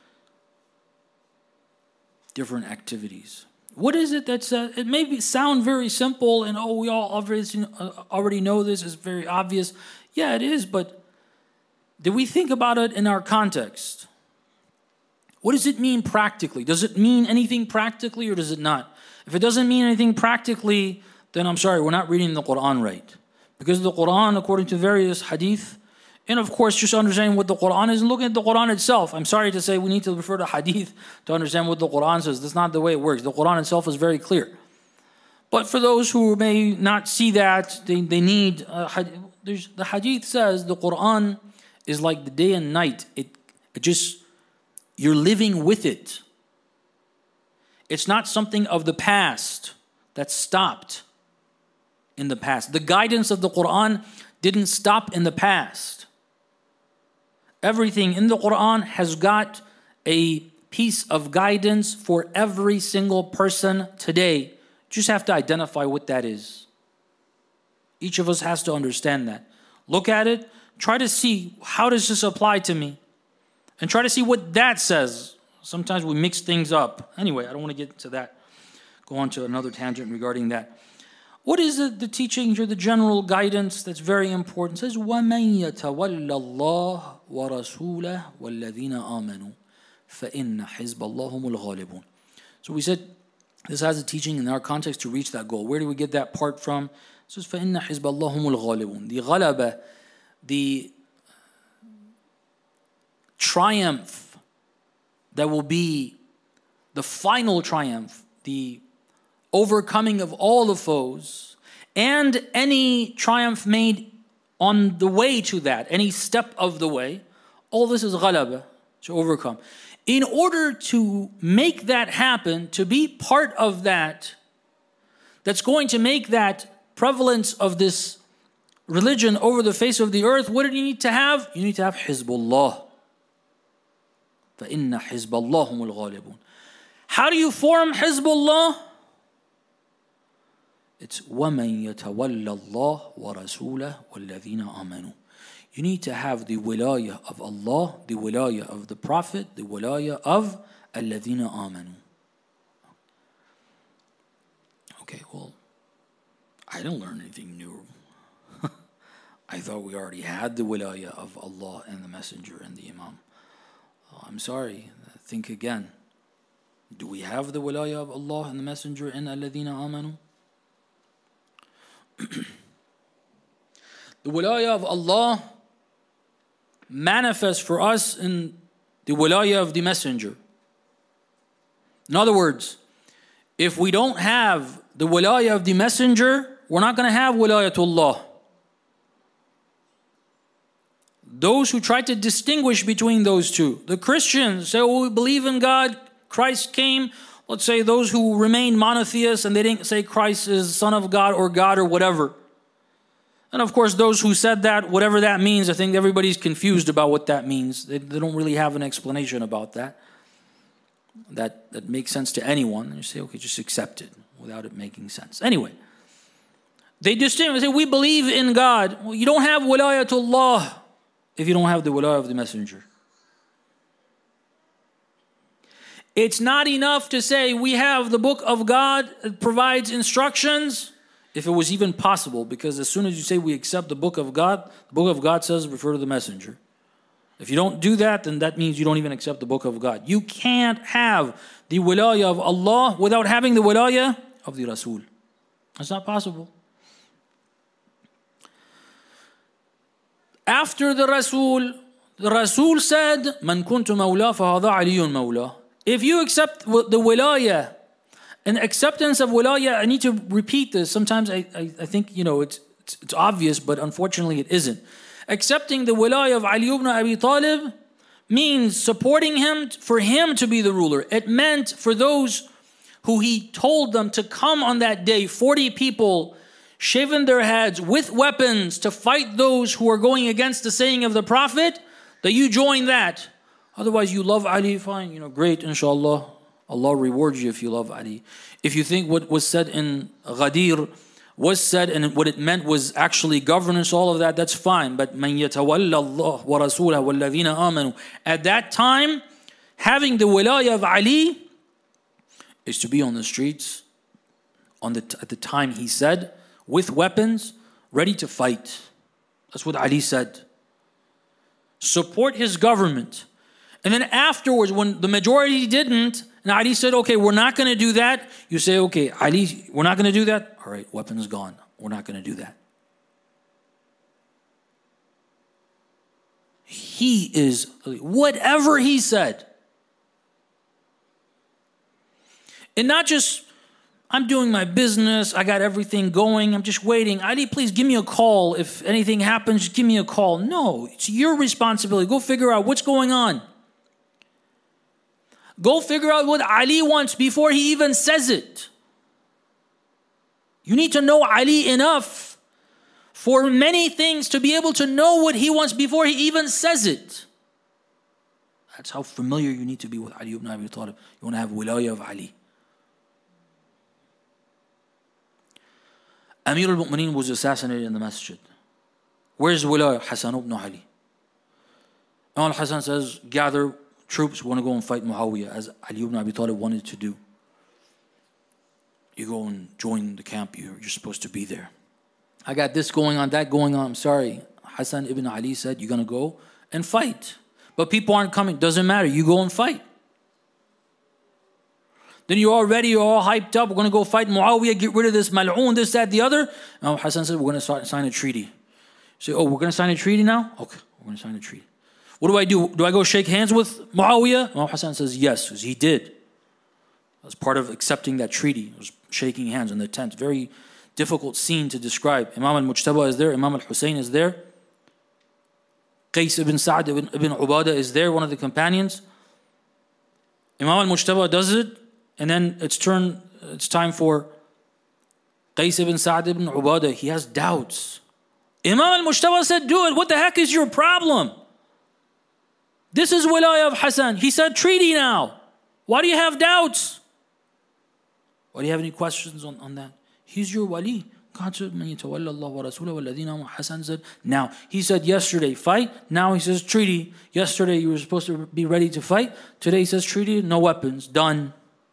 different activities? What is it that's, uh, it may be, sound very simple and, oh, we all already, uh, already know this, it's very obvious. Yeah, it is, but do we think about it in our context? What does it mean practically? Does it mean anything practically or does it not? If it doesn't mean anything practically, then I'm sorry, we're not reading the Quran right. Because the Quran, according to various hadith, and of course just understanding what the Quran is and looking at the Quran itself. I'm sorry to say we need to refer to hadith to understand what the Quran says. That's not the way it works. The Quran itself is very clear. But for those who may not see that, they, they need, uh, hadith. There's, the hadith says the Quran is like the day and night. It, it just, you're living with it. It's not something of the past that stopped in the past. The guidance of the Quran didn't stop in the past. Everything in the Quran has got a piece of guidance for every single person today. You just have to identify what that is. Each of us has to understand that. Look at it, try to see how does this apply to me, and try to see what that says. Sometimes we mix things up. Anyway, I don't want to get into that. Go on to another tangent regarding that. What is the, the teachings or the general guidance that's very important? It says, وَمَنْ يَتَوَلَّ اللَّهَ وَرَسُولَهُ وَالَّذِينَ آمَنُوا فَإِنَّ حِزْبَ اللَّهُ هُمُ الْغَالِبُونَ. So we said this has a teaching in our context to reach that goal. Where do we get that part from? It says, فَإِنَّ حِزْبَ اللَّهُ هُمُ الْغَالِبُونَ. The ghalaba, the triumph that will be the final triumph, the overcoming of all the foes, and any triumph made on the way to that, any step of the way, all this is ghalaba, to overcome. In order to make that happen, to be part of that, that's going to make that prevalence of this religion over the face of the earth, what do you need to have? You need to have Hizbullah. فَإِنَّ حِزْبَ اللَّهُ هُمُ الْغَالِبُونَ. How do you form Hizbullah? It's وَمَنْ يَتَوَلَّ اللَّهُ وَرَسُولَهُ وَالَّذِينَ آمَنُوا. You need to have the wilayah of Allah, the wilayah of the Prophet, the wilayah of الَّذِينَ آمَنُوا. Okay, well, I didn't learn anything new. I thought we already had the wilayah of Allah and the Messenger and the Imam. Oh, I'm sorry, think again. Do we have the wilayah of Allah and the Messenger and الَّذِينَ آمَنُوا? The wilayah of Allah manifests for us in the wilayah of the Messenger. In other words, if we don't have the wilayah of the Messenger, we're not going to have wilayatullah. Those who try to distinguish between those two, the Christians say, oh, we believe in God, Christ came. Let's say those who remain monotheists and they didn't say Christ is Son of God or God or whatever. And of course, those who said that, whatever that means, I think everybody's confused about what that means. They, they don't really have an explanation about that. That, that makes sense to anyone. And you say, okay, just accept it without it making sense. Anyway, they distinguish, they say, we believe in God. Well, you don't have wilayatullah if you don't have the wilayah of the Messenger. It's not enough to say we have the book of God, it provides instructions, if it was even possible, because as soon as you say we accept the book of God, the book of God says refer to the Messenger. If you don't do that, then that means you don't even accept the book of God. You can't have the wilayah of Allah without having the wilayah of the Rasul. That's not possible. After the Rasul, the Rasul said, "Man kuntu mawla fahadha aliyun mawla." if you accept the wilaya, and acceptance of wilaya, I need to repeat this. Sometimes I, I, I think, you know, it's, it's, it's obvious, but unfortunately it isn't. Accepting the wilaya of Ali ibn Abi Talib means supporting him for him to be the ruler. It meant for those who he told them to come on that day, forty people shaven their heads with weapons to fight those who are going against the saying of the Prophet, that you join that. Otherwise you love Ali, fine, you know, great, inshallah. Allah rewards you if you love Ali. If you think what was said in Ghadir was said and what it meant was actually governance, all of that, that's fine. But مَنْ يَتَوَلَّ اللَّهُ وَرَسُولَهُ وَالَّذِينَ آمَنُوا. At that time, having the wilaya of Ali is to be on the streets on the at the time he said, with weapons, ready to fight. That's what Ali said. Support his government. And then afterwards, when the majority didn't, and Ali said, okay, we're not going to do that. You say, okay, Ali, we're not going to do that. All right, weapons gone. We're not going to do that. He is, whatever he said. And not just, I'm doing my business, I got everything going, I'm just waiting. Ali, please give me a call. If anything happens, just give me a call. No, it's your responsibility. Go figure out what's going on. Go figure out what Ali wants before he even says it. You need to know Ali enough for many things to be able to know what he wants before he even says it. That's how familiar you need to be with Ali ibn Abi Talib. You want to have wilaya of Ali. Amir al-Mu'mineen was assassinated in the masjid. Where's wilaya? Hassan ibn Ali. Imam al-Hassan says, gather troops, want to go and fight Muawiyah, as Ali ibn Abi Talib wanted to do. You go and join the camp, you're, you're supposed to be there. I got this going on, that going on, I'm sorry. Hassan ibn Ali said, you're going to go and fight. But people aren't coming, doesn't matter, you go and fight. Then you're all ready, you're all hyped up, we're going to go fight Muawiyah, get rid of this mal'oon, this, that, the other. Now Hassan said, we're going to start, sign a treaty. You say, oh, we're going to sign a treaty now? Okay, we're going to sign a treaty. What do I do? Do I go shake hands with Muawiyah? Imam Hassan says yes, because he did. As part of accepting that treaty, it was shaking hands in the tent. Very difficult scene to describe. Imam al-Mujtaba is there, Imam al-Hussein is there. Qais ibn Sa'd ibn, ibn Ubadah is there, one of the companions. Imam al-Mujtaba does it, and then it's turn, it's time for Qais ibn Sa'd ibn Ubadah. He has doubts. Imam al-Mujtaba said, do it. What the heck is your problem? This is wilaya of Hassan. He said, treaty now. Why do you have doubts? Why do you have any questions on, on that? He's your wali. God said, Hassan said, now. He said yesterday, fight. Now he says, treaty. Yesterday you were supposed to be ready to fight. Today he says, treaty, no weapons, done.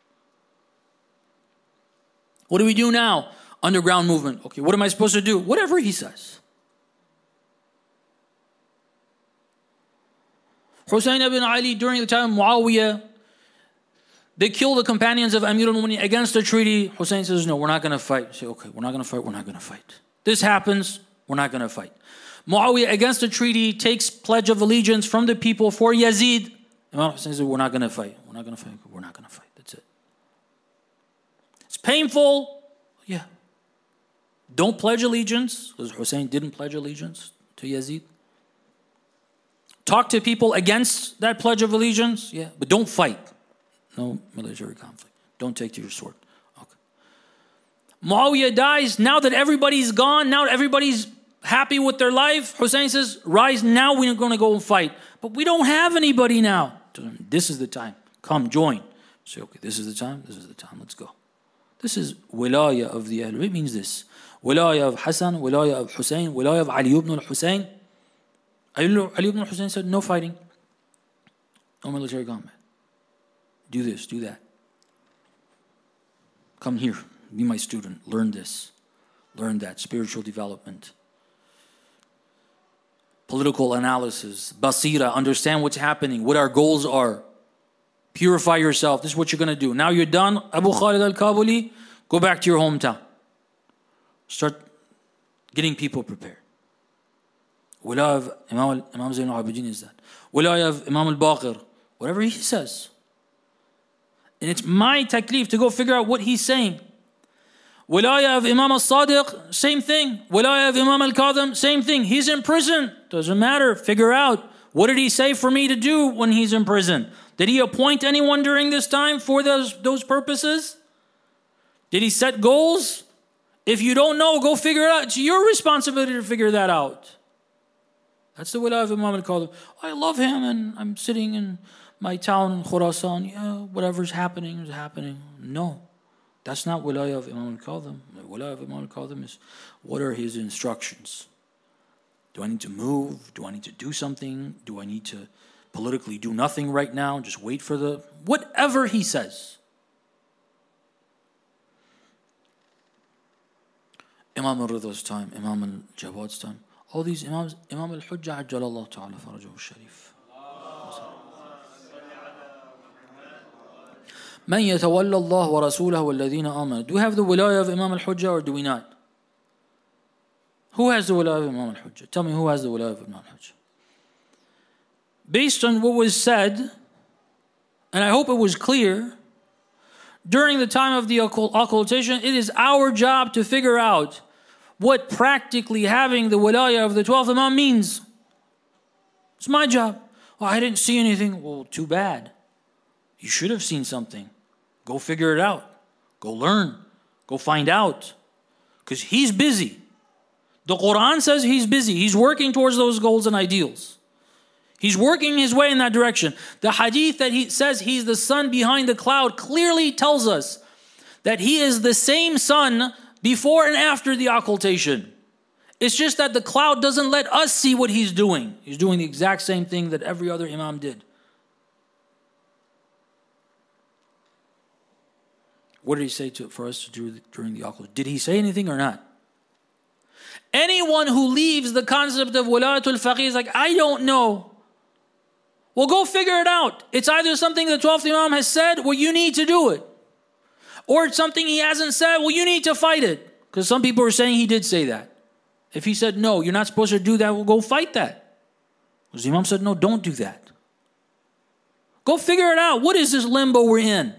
What do we do now? Underground movement. Okay, what am I supposed to do? Whatever he says. Hussein ibn Ali, during the time of Muawiyah, they kill the companions of Amir al-Mu'mineen against the treaty. Hussein says, no, we're not going to fight. Say, okay, we're not going to fight, we're not going to fight. This happens, we're not going to fight. Muawiyah, against the treaty, takes pledge of allegiance from the people for Yazid. Imam Hussein says, we're not going to fight. We're not going to fight. We're not going to fight. That's it. It's painful. Yeah. Don't pledge allegiance, because Hussein didn't pledge allegiance to Yazid. Talk to people against that pledge of allegiance, yeah, but don't fight. No military conflict. Don't take to your sword. Okay. Muawiyah dies. Now that everybody's gone, now that everybody's happy with their life, Hussein says, rise, now we're going to go and fight. But we don't have anybody now. This is the time. Come, join. Say, okay, this is the time, this is the time, let's go. This is wilaya of the Ahl. It means this. Wilaya of Hassan, wilaya of Hussein, wilaya of Ali ibn al-Hussein. Ali ibn al-Hussein said, no fighting. No military combat. Do this, do that. Come here, be my student, learn this, learn that, spiritual development. Political analysis, basira, understand what's happening, what our goals are. Purify yourself, this is what you're going to do. Now you're done, Abu Khalid al-Kabuli, go back to your hometown. Start getting people prepared. Wilaya of Imam, Imam Zayn al-Abidin is that. Wilaya of Imam al-Baqir, whatever he says. And it's my taklif to go figure out what he's saying. Wilaya of Imam al-Sadiq, same thing. Wilaya of Imam al-Kadhim, same thing. He's in prison. Doesn't matter. Figure out, what did he say for me to do when he's in prison? Did he appoint anyone during this time for those, those purposes? Did he set goals? If you don't know, go figure it out. It's your responsibility to figure that out. That's the wilaya of Imam al-Kadhim. I love him and I'm sitting in my town in Khurasan. Yeah, whatever's happening is happening. No, that's not wilaya of Imam al-Kadhim. The wilaya of Imam al-Kadhim is, what are his instructions? Do I need to move? Do I need to do something? Do I need to politically do nothing right now? Just wait for the... Whatever he says. Imam al-Ridha's time, Imam al-Jawad's time. All these Imams, Imam al-Hujjah, Ajjalallahu ta'ala farajahu al-Sharif. Man yatawalla Allah wa rasulahu walladhina amanu. Do we have the wilaya of Imam al-Hujjah or do we not? Who has the wilaya of Imam al-Hujjah? Tell me who has the wilaya of Imam al-Hujjah. Based on what was said, and I hope it was clear, during the time of the occultation, it is our job to figure out what practically having the wilaya of the twelfth Imam means. It's my job. Oh, I didn't see anything. Well, too bad. You should have seen something. Go figure it out. Go learn. Go find out. Because he's busy. The Quran says he's busy. He's working towards those goals and ideals. He's working his way in that direction. The hadith that he says he's the sun behind the cloud clearly tells us that he is the same sun before and after the occultation. It's just that the cloud doesn't let us see what he's doing. He's doing the exact same thing that every other imam did. What did he say to, for us to do during the occultation? Did he say anything or not? Anyone who leaves the concept of wilayatul faqih is like, I don't know. Well, go figure it out. It's either something the twelfth Imam has said, well, you need to do it. Or it's something he hasn't said, well, you need to fight it. Because some people are saying he did say that. If he said, no, you're not supposed to do that, well, go fight that. Because the Imam said, no, don't do that. Go figure it out. What is this limbo we're in?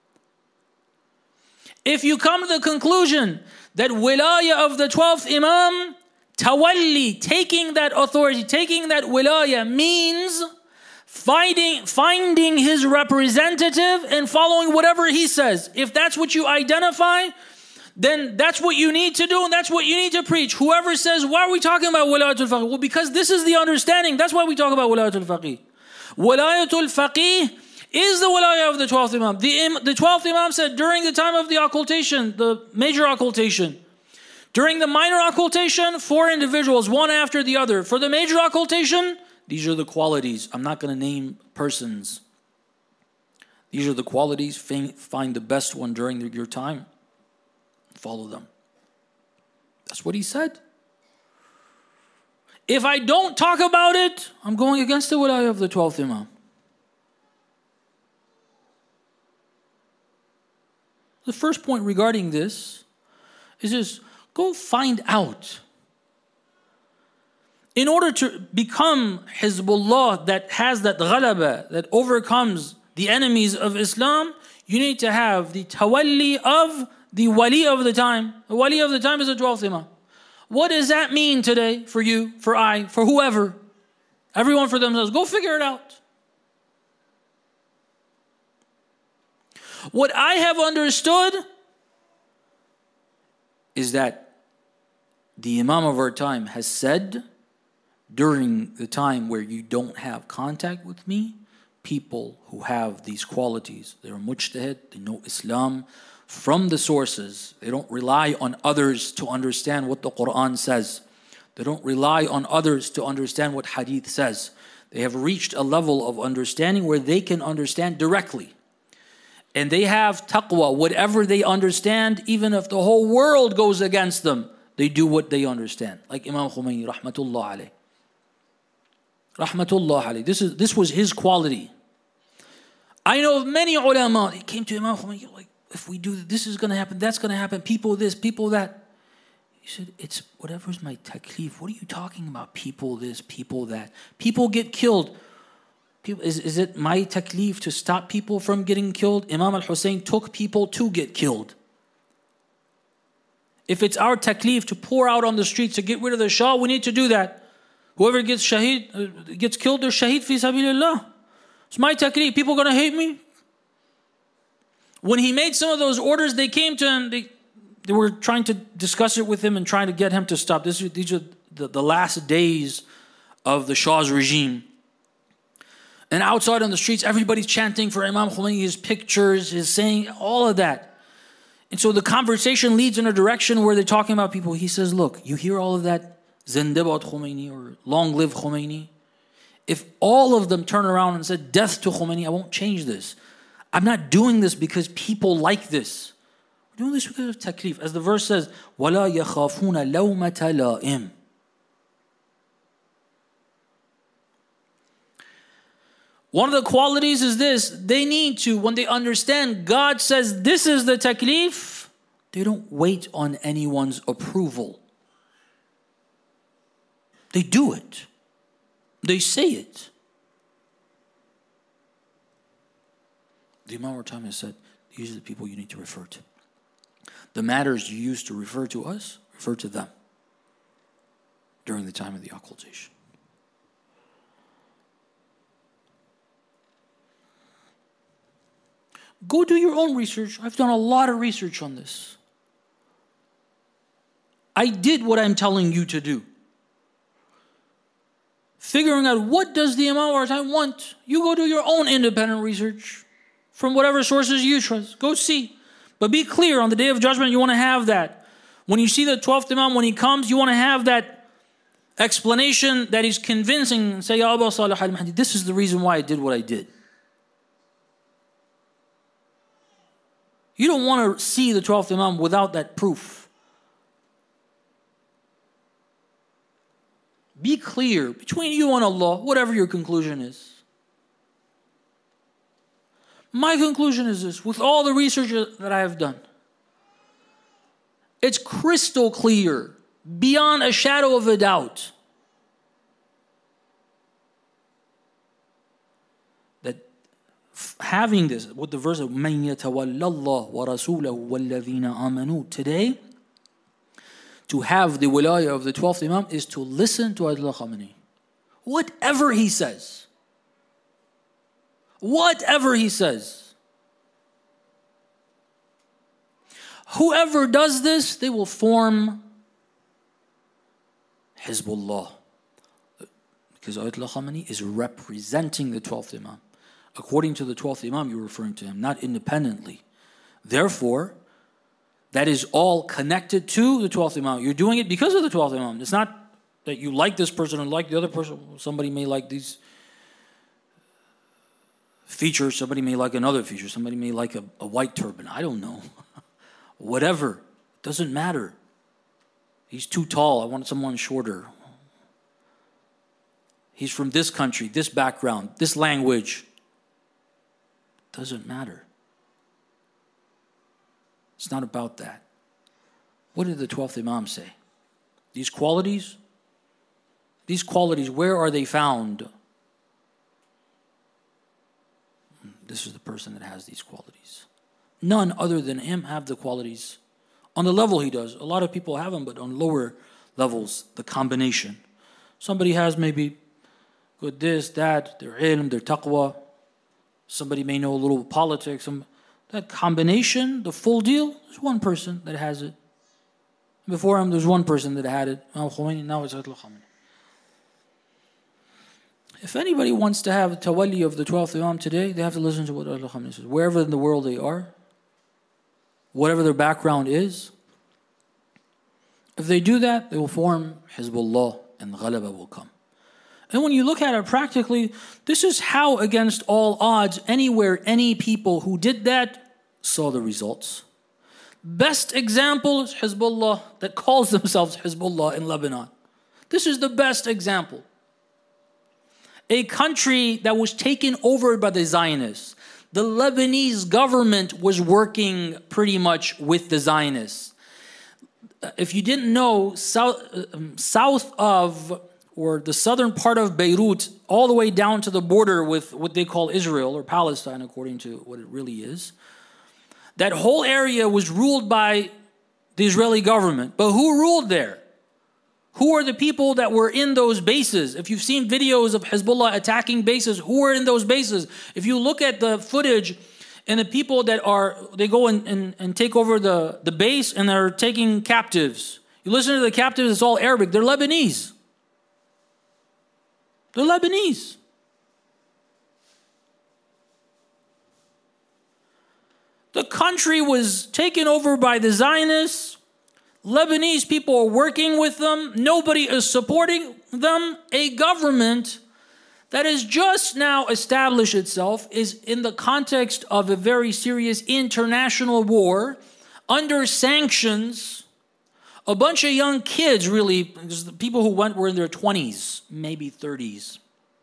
If you come to the conclusion that wilaya of the twelfth Imam, tawalli, taking that authority, taking that wilaya means finding, finding his representative and following whatever he says. If that's what you identify, then that's what you need to do and that's what you need to preach. Whoever says, why are we talking about wilayatul faqih? Well, because this is the understanding. That's why we talk about wilayatul faqih. Wilayatul faqih is the wilaya of the twelfth Imam. The, the twelfth Imam said during the time of the occultation, the major occultation, during the minor occultation, four individuals, one after the other. For the major occultation, these are the qualities. I'm not going to name persons. These are the qualities. Find the best one during your time. Follow them. That's what he said. If I don't talk about it, I'm going against the wilaya of the twelfth Imam. The first point regarding this is this: go find out. In order to become Hizbullah that has that ghalaba, that overcomes the enemies of Islam, you need to have the tawalli of the wali of the time. The wali of the time is the twelfth Imam. What does that mean today for you, for I, for whoever? Everyone for themselves. Go figure it out. What I have understood is that the Imam of our time has said, during the time where you don't have contact with me, people who have these qualities, they're mujtahid, they know Islam from the sources. They don't rely on others to understand what the Quran says. They don't rely on others to understand what hadith says. They have reached a level of understanding where they can understand directly. And they have taqwa. Whatever they understand, even if the whole world goes against them, they do what they understand. Like Imam Khomeini, rahmatullah alayh. Rahmatullah alayh. This is this was his quality. I know of many ulama, they came to Imam Khomeini, like, if we do this is going to happen, that's going to happen, people this, people that. He said, it's whatever's my taklif. What are you talking about? People this, people that. People get killed. People, is, is it my taklif to stop people from getting killed? Imam al-Hussein took people to get killed. If it's our taklif to pour out on the streets to get rid of the Shah, we need to do that. Whoever gets shaheed, uh, gets killed, they're shaheed fi sabilillah. It's my taklif. People are going to hate me? When he made some of those orders, they came to him, they, they were trying to discuss it with him and trying to get him to stop. This, these are the, the last days of the Shah's regime. And outside on the streets, everybody's chanting for Imam Khomeini, his pictures, his saying, all of that. And so the conversation leads in a direction where they're talking about people. He says, look, you hear all of that, Zindabat Khomeini or long live Khomeini. If all of them turn around and said, death to Khomeini, I won't change this. I'm not doing this because people like this. We're doing this because of taklif. As the verse says, وَلَا يَخَافُونَ لَوْمَةَ لَائِمٍ. One of the qualities is this, they need to, when they understand God says this is the taklif, they don't wait on anyone's approval. They do it. They say it. The Imam al-Tami has said, these are the people you need to refer to. The matters you used to refer to us, refer to them during the time of the occultation. Go do your own research. I've done a lot of research on this. I did what I'm telling you to do. Figuring out what does the Imam al-Tami want. You go do your own independent research from whatever sources you trust. Go see. But be clear, on the Day of Judgment, you want to have that. When you see the twelfth Imam, when he comes, you want to have that explanation that he's convincing. Say, Ya Aba Salih al-Mahdi, this is the reason why I did what I did. You don't want to see the twelfth Imam without that proof. Be clear between you and Allah, whatever your conclusion is. My conclusion is this, with all the research that I have done, it's crystal clear, beyond a shadow of a doubt, having this, with the verse of مَنْ يَتَوَلَّ اللَّهُ وَرَسُولَهُ وَالَّذِينَ آمَنُوا, today, to have the wilayah of the twelfth Imam is to listen to Ayatollah Khamenei. Whatever he says. Whatever he says. Whoever does this, they will form Hizbullah. Because Ayatollah Khamenei is representing the twelfth Imam. According to the twelfth Imam, you're referring to him, not independently. Therefore, that is all connected to the twelfth Imam. You're doing it because of the twelfth Imam. It's not that you like this person and like the other person. Somebody may like these features. Somebody may like another feature. Somebody may like a, a white turban. I don't know. Whatever. It doesn't matter. He's too tall. I want someone shorter. He's from this country, this background, this language. Doesn't matter. It's not about that. What did the twelfth Imam say? These qualities, these qualities, where are they found? This is the person that has these qualities. None other than him have the qualities. On the level he does. A lot of people have them, but on lower levels, the combination. Somebody has maybe good this, that, their ilm, their taqwa. Somebody may know a little politics. Some, that combination, the full deal, there's one person that has it. Before him, there's one person that had it. Now it's Ayatollah Khamenei. If anybody wants to have a tawalli of the twelfth Imam today, they have to listen to what Ayatollah Khamenei says. Wherever in the world they are, whatever their background is, if they do that, they will form Hizbullah and Ghalaba will come. And when you look at it practically, this is how, against all odds, anywhere, any people who did that saw the results. Best example is Hezbollah, that calls themselves Hezbollah in Lebanon. This is the best example. A country that was taken over by the Zionists. The Lebanese government was working pretty much with the Zionists. If you didn't know, south, um, south of or the southern part of Beirut, all the way down to the border with what they call Israel or Palestine, according to what it really is. That whole area was ruled by the Israeli government. But who ruled there? Who are the people that were in those bases? If you've seen videos of Hezbollah attacking bases, who are in those bases? If you look at the footage and the people that are, they go and, and, and take over the, the base and they're taking captives. You listen to the captives, it's all Arabic. They're Lebanese. They're Lebanese. The country was taken over by the Zionists. Lebanese people are working with them. Nobody is supporting them. A government that has just now established itself is in the context of a very serious international war under sanctions. A bunch of young kids, really, because the people who went were in their twenties, maybe thirties.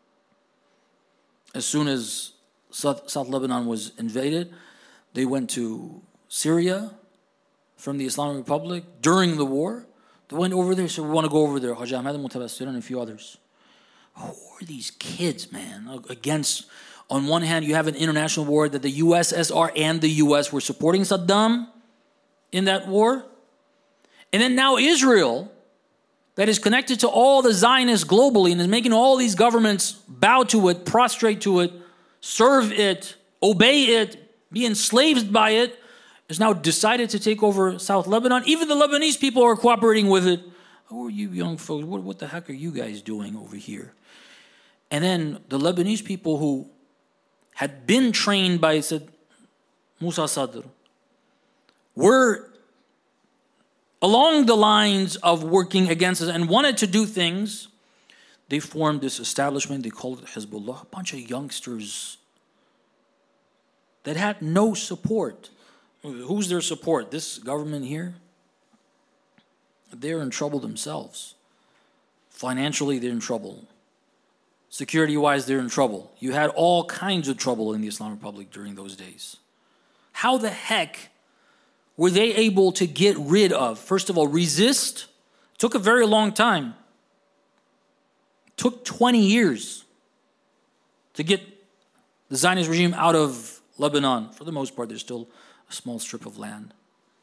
As soon as South, South Lebanon was invaded, they went to Syria from the Islamic Republic during the war. They went over there, so we want to go over there. Haji Ahmed Mutawassir and a few others. Who are these kids, man? Against, on one hand, you have an international war that the U S S R and the U S were supporting Saddam in that war. And then now Israel, that is connected to all the Zionists globally and is making all these governments bow to it, prostrate to it, serve it, obey it, be enslaved by it, has now decided to take over South Lebanon. Even the Lebanese people are cooperating with it. Who are you young folks? What, what the heck are you guys doing over here? And then the Lebanese people who had been trained by said Musa Sadr were along the lines of working against us and wanted to do things. They formed this establishment. They called it Hezbollah. A bunch of youngsters that had no support. Who's their support? This government here? They're in trouble themselves. Financially, they're in trouble. Security-wise, they're in trouble. You had all kinds of trouble in the Islamic Republic during those days. How the heck were they able to get rid of, first of all, resist? It took a very long time. It took twenty years to get the Zionist regime out of Lebanon. For the most part, there's still a small strip of land.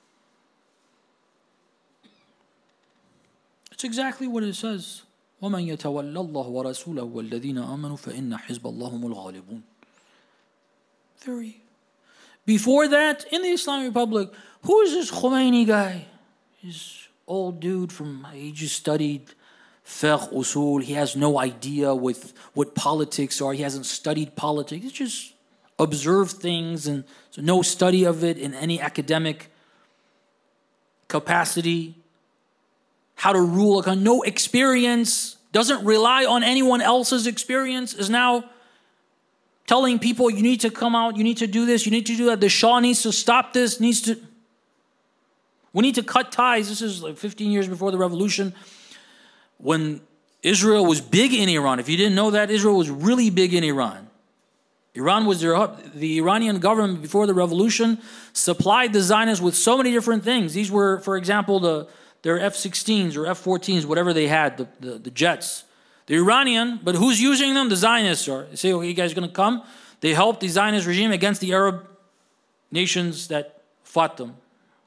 It's exactly what it says. وَمَنْ يَتَوَلَّ اللَّهُ وَرَسُولَهُ وَالَّذِينَ آمَنُوا فَإِنَّ حِزْبَ اللَّهُ هُمُ الْغَالِبُونَ. Very. Before that, in the Islamic Republic, who is this Khomeini guy? This old dude from, he just studied fiqh, usul. He has no idea with what politics are. He hasn't studied politics. He's just observed things and so no study of it in any academic capacity. How to rule a country, no experience, doesn't rely on anyone else's experience, is now telling people you need to come out, you need to do this, you need to do that. The Shah needs to stop this, needs to... We need to cut ties. This is like fifteen years before the revolution when Israel was big in Iran. If you didn't know that, Israel was really big in Iran. Iran was their hub. The Iranian government before the revolution supplied the Zionists with so many different things. These were, for example, the their F sixteens or F fourteens, whatever they had, the, the, the jets. The Iranian, but who's using them? The Zionists are. They say, okay, you guys are going to come. They helped the Zionist regime against the Arab nations that fought them.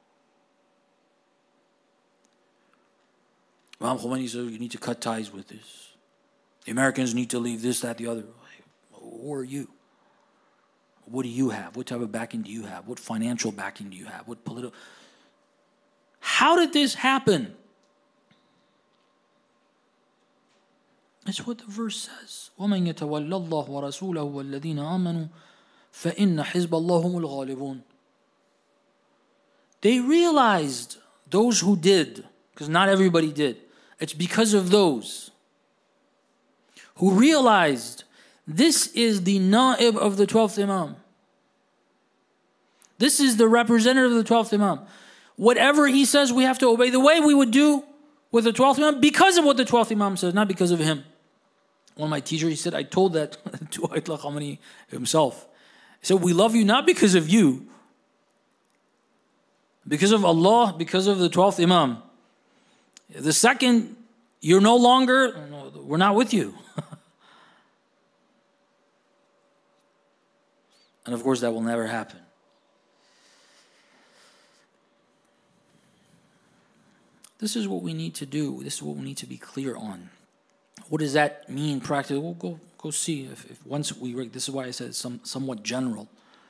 Imam Khomeini said, you need to cut ties with this. The Americans need to leave this, that, the other. Who are you? What do you have? What type of backing do you have? What financial backing do you have? What political... How did this happen? That's what the verse says. وَمَنْ يَتَوَلَّ اللَّهُ وَرَسُولَهُ وَالَّذِينَ آمَنُوا فَإِنَّ حِزْبَ اللَّهِ هُمُ الْغَالِبُونَ. They realized, those who did, because not everybody did, it's because of those who realized this is the na'ib of the twelfth Imam. This is the representative of the twelfth Imam. Whatever he says, we have to obey the way we would do with the twelfth Imam because of what the twelfth Imam says, not because of him. One of my teachers, he said, I told that to Ayatollah Khamenei himself. He said, we love you not because of you, because of Allah, because of the twelfth Imam. The second you're no longer, we're not with you. And of course, that will never happen. This is what we need to do. This is what we need to be clear on. What does that mean practically? We'll go, go see. If, if once we, this is why I said it's some, somewhat general.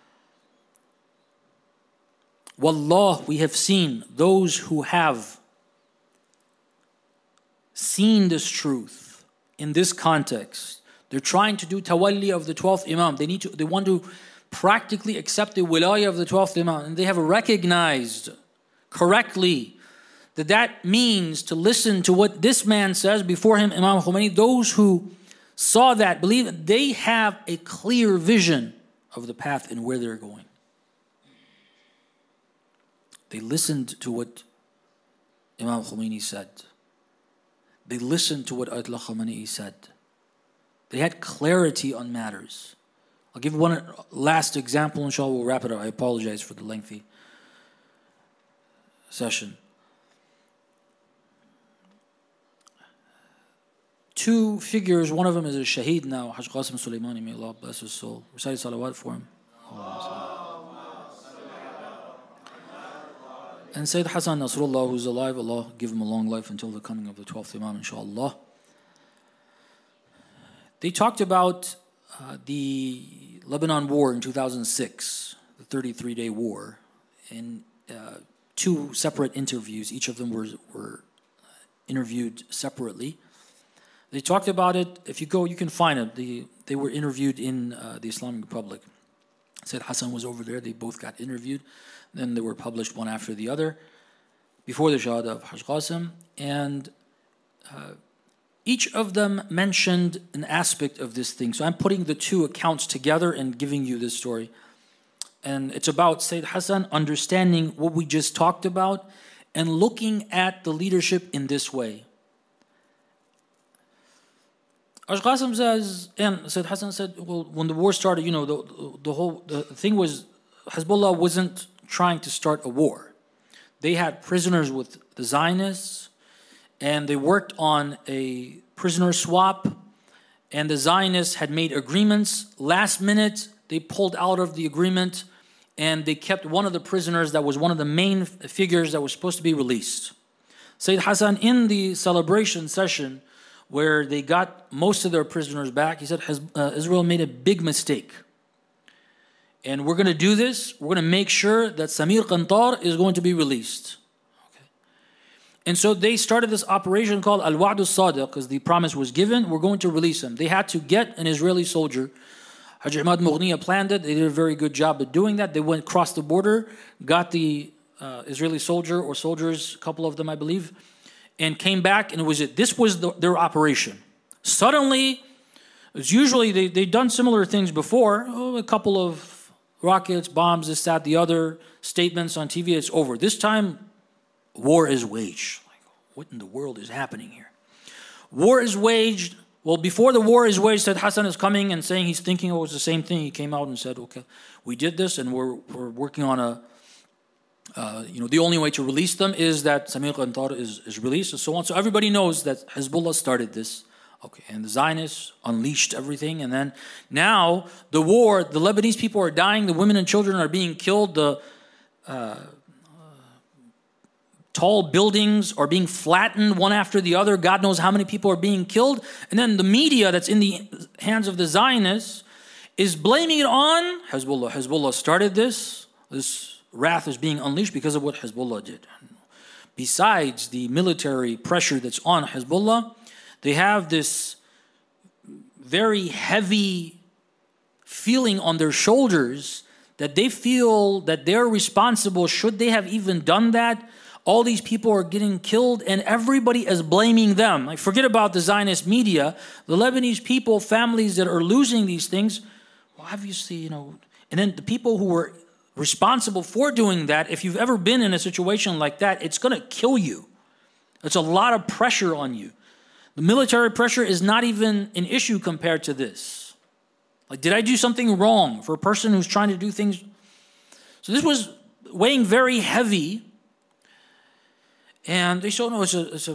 Wallah, we have seen those who have seen this truth in this context. They're trying to do tawalli of the twelfth Imam. They need to. They want to practically accept the wilayah of the twelfth Imam, and they have recognized correctly that that means to listen to what this man says before him, Imam Khomeini. Those who saw that, believe it, they have a clear vision of the path and where they're going. They listened to what Imam Khomeini said. They listened to what Ayatollah Khamenei said. They had clarity on matters. I'll give one last example, inshallah, we'll wrap it up. I apologize for the lengthy session. Two figures, one of them is a shaheed now, Haj Qasim Soleimani, may Allah bless his soul. Recite salawat for him. And Sayyid Hassan Nasrullah, who's alive, Allah give him a long life until the coming of the twelfth Imam, inshallah. They talked about uh, the Lebanon War in two thousand six, the thirty-three day war, in uh, two separate interviews. Each of them were, were interviewed separately. They talked about it. If you go, you can find it. The, they were interviewed in uh, the Islamic Republic. Sayyid Hassan was over there. They both got interviewed. Then they were published one after the other before the Shahada of Haj Qasim. And uh, each of them mentioned an aspect of this thing. So I'm putting the two accounts together and giving you this story. And it's about Sayyid Hassan understanding what we just talked about and looking at the leadership in this way. Haj Qasim says, and Sayyid Hassan said, well, when the war started, you know, the, the whole the thing was, Hezbollah wasn't trying to start a war. They had prisoners with the Zionists, and they worked on a prisoner swap, and the Zionists had made agreements. Last minute, they pulled out of the agreement, and they kept one of the prisoners that was one of the main figures that was supposed to be released. Sayyid Hassan, in the celebration session, where they got most of their prisoners back, he said, uh, Israel made a big mistake. And we're going to do this. We're going to make sure that Samir Qantar is going to be released. Okay. And so they started this operation called Al-Wa'd al-Sadiq, because the promise was given, we're going to release him. They had to get an Israeli soldier. Haj Ahmad Mughniya planned it. They did a very good job of doing that. They went across the border, got the uh, Israeli soldier or soldiers, a couple of them I believe, and came back, and it was it. This was the, their operation. Suddenly, it's usually they, they'd done similar things before, oh, a couple of rockets, bombs, this, that, the other, statements on T V, it's over. This time, war is waged. Like, what in the world is happening here? War is waged. Well, before the war is waged, Sayyid Hassan is coming and saying he's thinking it was the same thing. He came out and said, okay, we did this and we're, we're working on a, uh, you know, the only way to release them is that Samir Qantar is, is released and so on. So everybody knows that Hezbollah started this. Okay, and the Zionists unleashed everything, and then now the war, the Lebanese people are dying, the women and children are being killed, the uh, uh, tall buildings are being flattened one after the other, God knows how many people are being killed, and then the media that's in the hands of the Zionists is blaming it on Hezbollah. Hezbollah started this, this wrath is being unleashed because of what Hezbollah did. Besides the military pressure that's on Hezbollah, they have this very heavy feeling on their shoulders that they feel that they're responsible. Should they have even done that? All these people are getting killed and everybody is blaming them. Like, forget about the Zionist media. The Lebanese people, families that are losing these things, well, obviously, you know, and then the people who were responsible for doing that, if you've ever been in a situation like that, it's going to kill you. It's a lot of pressure on you. The military pressure is not even an issue compared to this. Like, did I do something wrong for a person who's trying to do things? So this was weighing very heavy. And they said, no, it's a, it's a,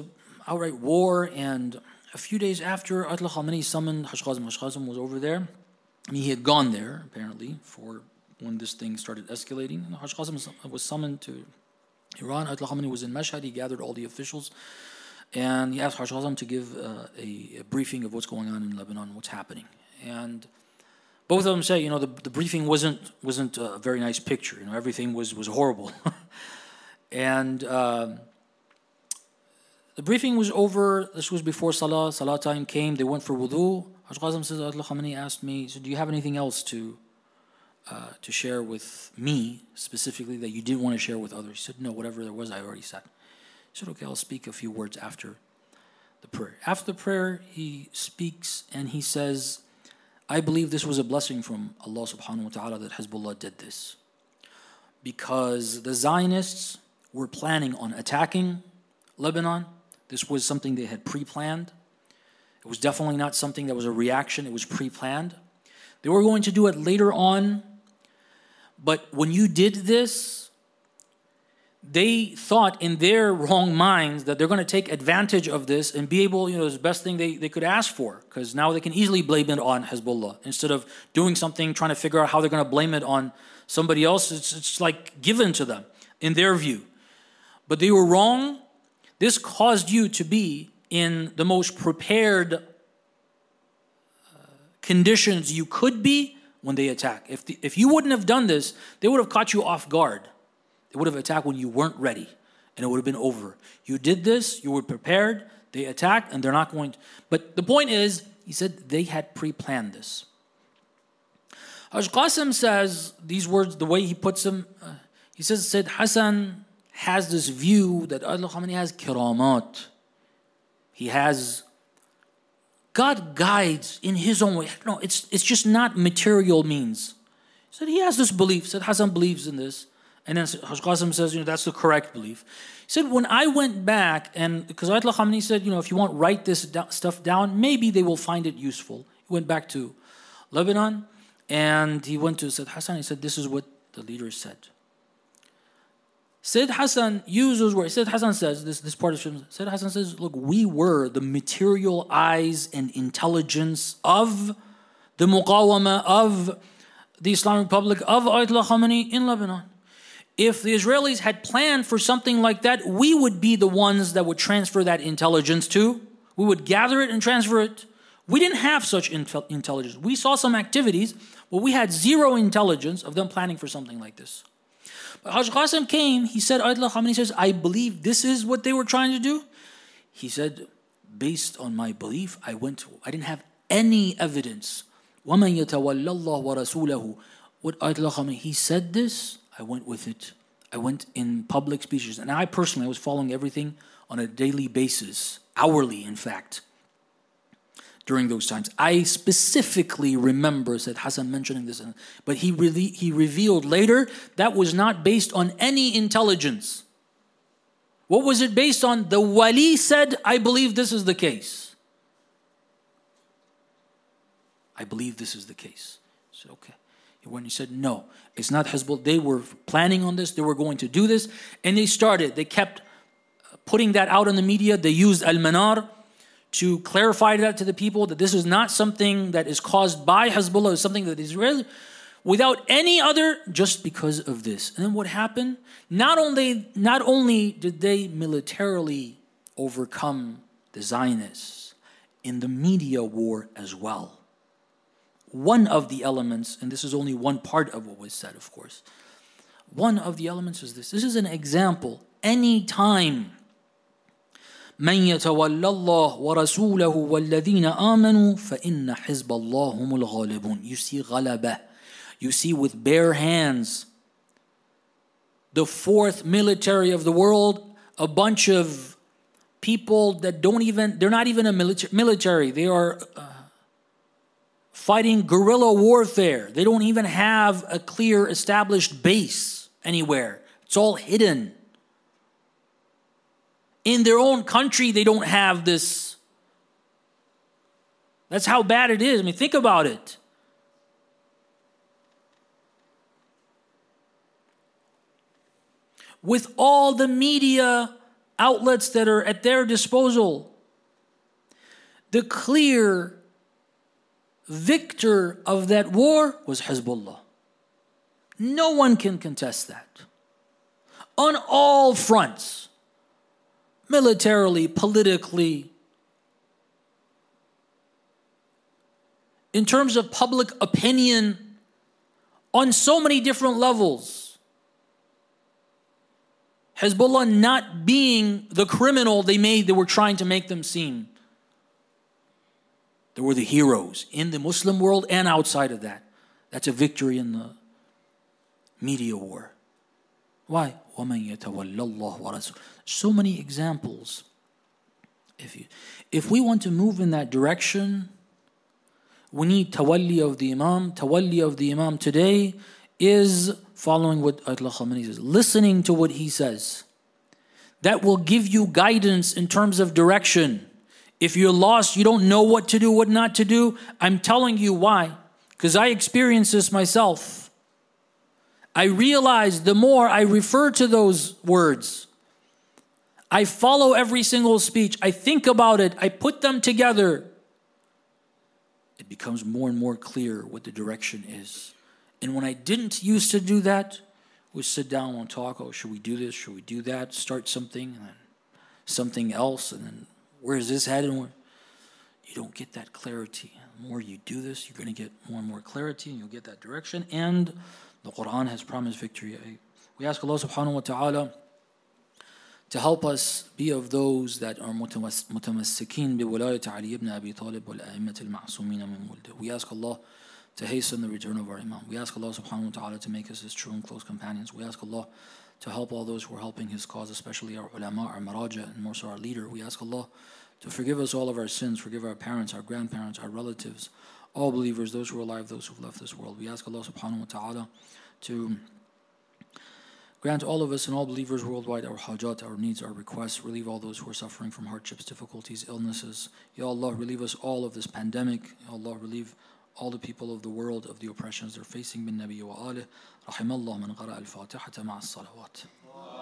outright war. And a few days after, Ayatollah Khamenei summoned Haj Qasem. Haj Qasem was over there. I mean, he had gone there, apparently, for when this thing started escalating. And Haj Qasem was summoned to Iran. Ayatollah Khamenei was in Mashhad. He gathered all the officials. And he asked Haj Qasem to give uh, a, a briefing of what's going on in Lebanon, what's happening. And both of them say, you know, the, the briefing wasn't wasn't a very nice picture. You know, everything was, was horrible. and uh, the briefing was over. This was before Salah. Salah time came. They went for wudu. Haj Qasem says, Ayatollah Khamenei asked me, so do you have anything else to uh, to share with me specifically that you didn't want to share with others? He said, no, whatever there was, I already said. He said, okay, I'll speak a few words after the prayer. After the prayer, he speaks and he says, I believe this was a blessing from Allah subhanahu wa ta'ala that Hezbollah did this. Because the Zionists were planning on attacking Lebanon. This was something they had pre-planned. It was definitely not something that was a reaction. It was pre-planned. They were going to do it later on. But when you did this, they thought in their wrong minds that they're going to take advantage of this and be able, you know, it's the best thing they, they could ask for, because now they can easily blame it on Hezbollah. Instead of doing something, trying to figure out how they're going to blame it on somebody else, it's, it's like given to them in their view. But they were wrong. This caused you to be in the most prepared uh, conditions you could be when they attack. If, the, if you wouldn't have done this, they would have caught you off guard. They would have attacked when you weren't ready, and it would have been over. You did this, you were prepared, they attacked, and they're not going to. But the point is, he said they had pre-planned this. Haj Qasem says these words, the way he puts them, uh, he says, Sayyid Hassan has this view that Ayatollah Khamenei has kiramat. He has, God guides in his own way. No, it's, it's just not material means. He said he has this belief. Sayyid Hassan believes in this. And then Haj Qasem says, you know, that's the correct belief. He said, when I went back, and because Ayatollah Khamenei said, you know, if you want, write this do- stuff down, maybe they will find it useful. He went back to Lebanon, and he went to Sayyid Hassan. He said, this is what the leader said. Sayyid Hassan uses words. Sayyid Hassan says, this, this part of Sayyid Hassan says, look, we were the material eyes and intelligence of the Muqawama, of the Islamic Republic, of Ayatollah Khamenei in Lebanon. If the Israelis had planned for something like that, we would be the ones that would transfer that intelligence to. We would gather it and transfer it. We didn't have such intel- intelligence. We saw some activities, but we had zero intelligence of them planning for something like this. But Haj Qasem came, he said, Ayatollah Khamenei says, I believe this is what they were trying to do. He said, based on my belief, I went to, I didn't have any evidence. وَمَنْ يَتَوَلَّ اللَّهُ وَرَسُولَهُ. What Ayatollah Khamenei, he said this, I went with it. I went in public speeches. And I personally, I was following everything on a daily basis, hourly in fact, during those times. I specifically remember Sayyid Hassan mentioning this, but he really, he revealed later that was not based on any intelligence. What was it based on? The wali said, I believe this is the case. I believe this is the case. So, okay. When he said, no, it's not Hezbollah. They were planning on this. They were going to do this. And they started. They kept putting that out in the media. They used Al-Manar to clarify that to the people, that this is not something that is caused by Hezbollah. It's something that is Israel, without any other, just because of this. And then what happened? Not only, not only did they militarily overcome the Zionists in the media war as well. One of the elements, and this is only one part of what was said, of course. One of the elements is this. This is an example. Any time مَنْ يَتَوَلَّ اللَّهُ وَرَسُولَهُ وَالَّذِينَ آمَنُوا فَإِنَّ حِزْبَ اللَّهِ هُمُ الْغَالِبُونَ. You see غَلَبَةً. You see with bare hands the fourth military of the world, a bunch of people that don't even, they're not even a milita- military. They are uh, fighting guerrilla warfare. They don't even have a clear established base anywhere. It's all hidden. In their own country, they don't have this. That's how bad it is. I mean, think about it. With all the media outlets that are at their disposal. The clear victor of that war was Hezbollah. No one can contest that. On all fronts, militarily, politically, in terms of public opinion, on so many different levels. Hezbollah not being the criminal they made, they were trying to make them seem. They were the heroes in the Muslim world and outside of that. That's a victory in the media war. Why? وَمَنْ يَتَوَلَّ اللَّهُ وَرَسُولُهُ. So many examples. If you, if we want to move in that direction, we need tawalli of the Imam. Tawalli of the Imam today is following what Ayatollah Khamenei says, listening to what he says. That will give you guidance in terms of direction. If you're lost, you don't know what to do, what not to do, I'm telling you why. Because I experienced this myself. I realize the more I refer to those words, I follow every single speech, I think about it, I put them together, it becomes more and more clear what the direction is. And when I didn't used to do that, we sit down and talk, oh, should we do this, should we do that, start something, and then something else, and then where is this headed? You don't get that clarity. The more you do this, you're going to get more and more clarity, and you'll get that direction. And the Quran has promised victory. We ask Allah subhanahu wa ta'ala to help us be of those that are mutamassikin bi wilayat Ali ibn Abi Talib wal a'immat al-ma'sumin min muldah. We ask Allah to hasten the return of our Imam. We ask Allah subhanahu wa ta'ala to make us his true and close companions. We ask Allah to help all those who are helping his cause, especially our ulama, our maraja, and more so our leader. We ask Allah to forgive us all of our sins, forgive our parents, our grandparents, our relatives, all believers, those who are alive, those who have left this world. We ask Allah subhanahu wa ta'ala to grant all of us and all believers worldwide our hajat, our needs, our requests. Relieve all those who are suffering from hardships, difficulties, illnesses. Ya Allah, relieve us all of this pandemic. Ya Allah, relieve all the people of the world of the oppressions they're facing. Bin Nabi wa alih. Rahimallah man qara al-Fatihata ma'a as-salawat.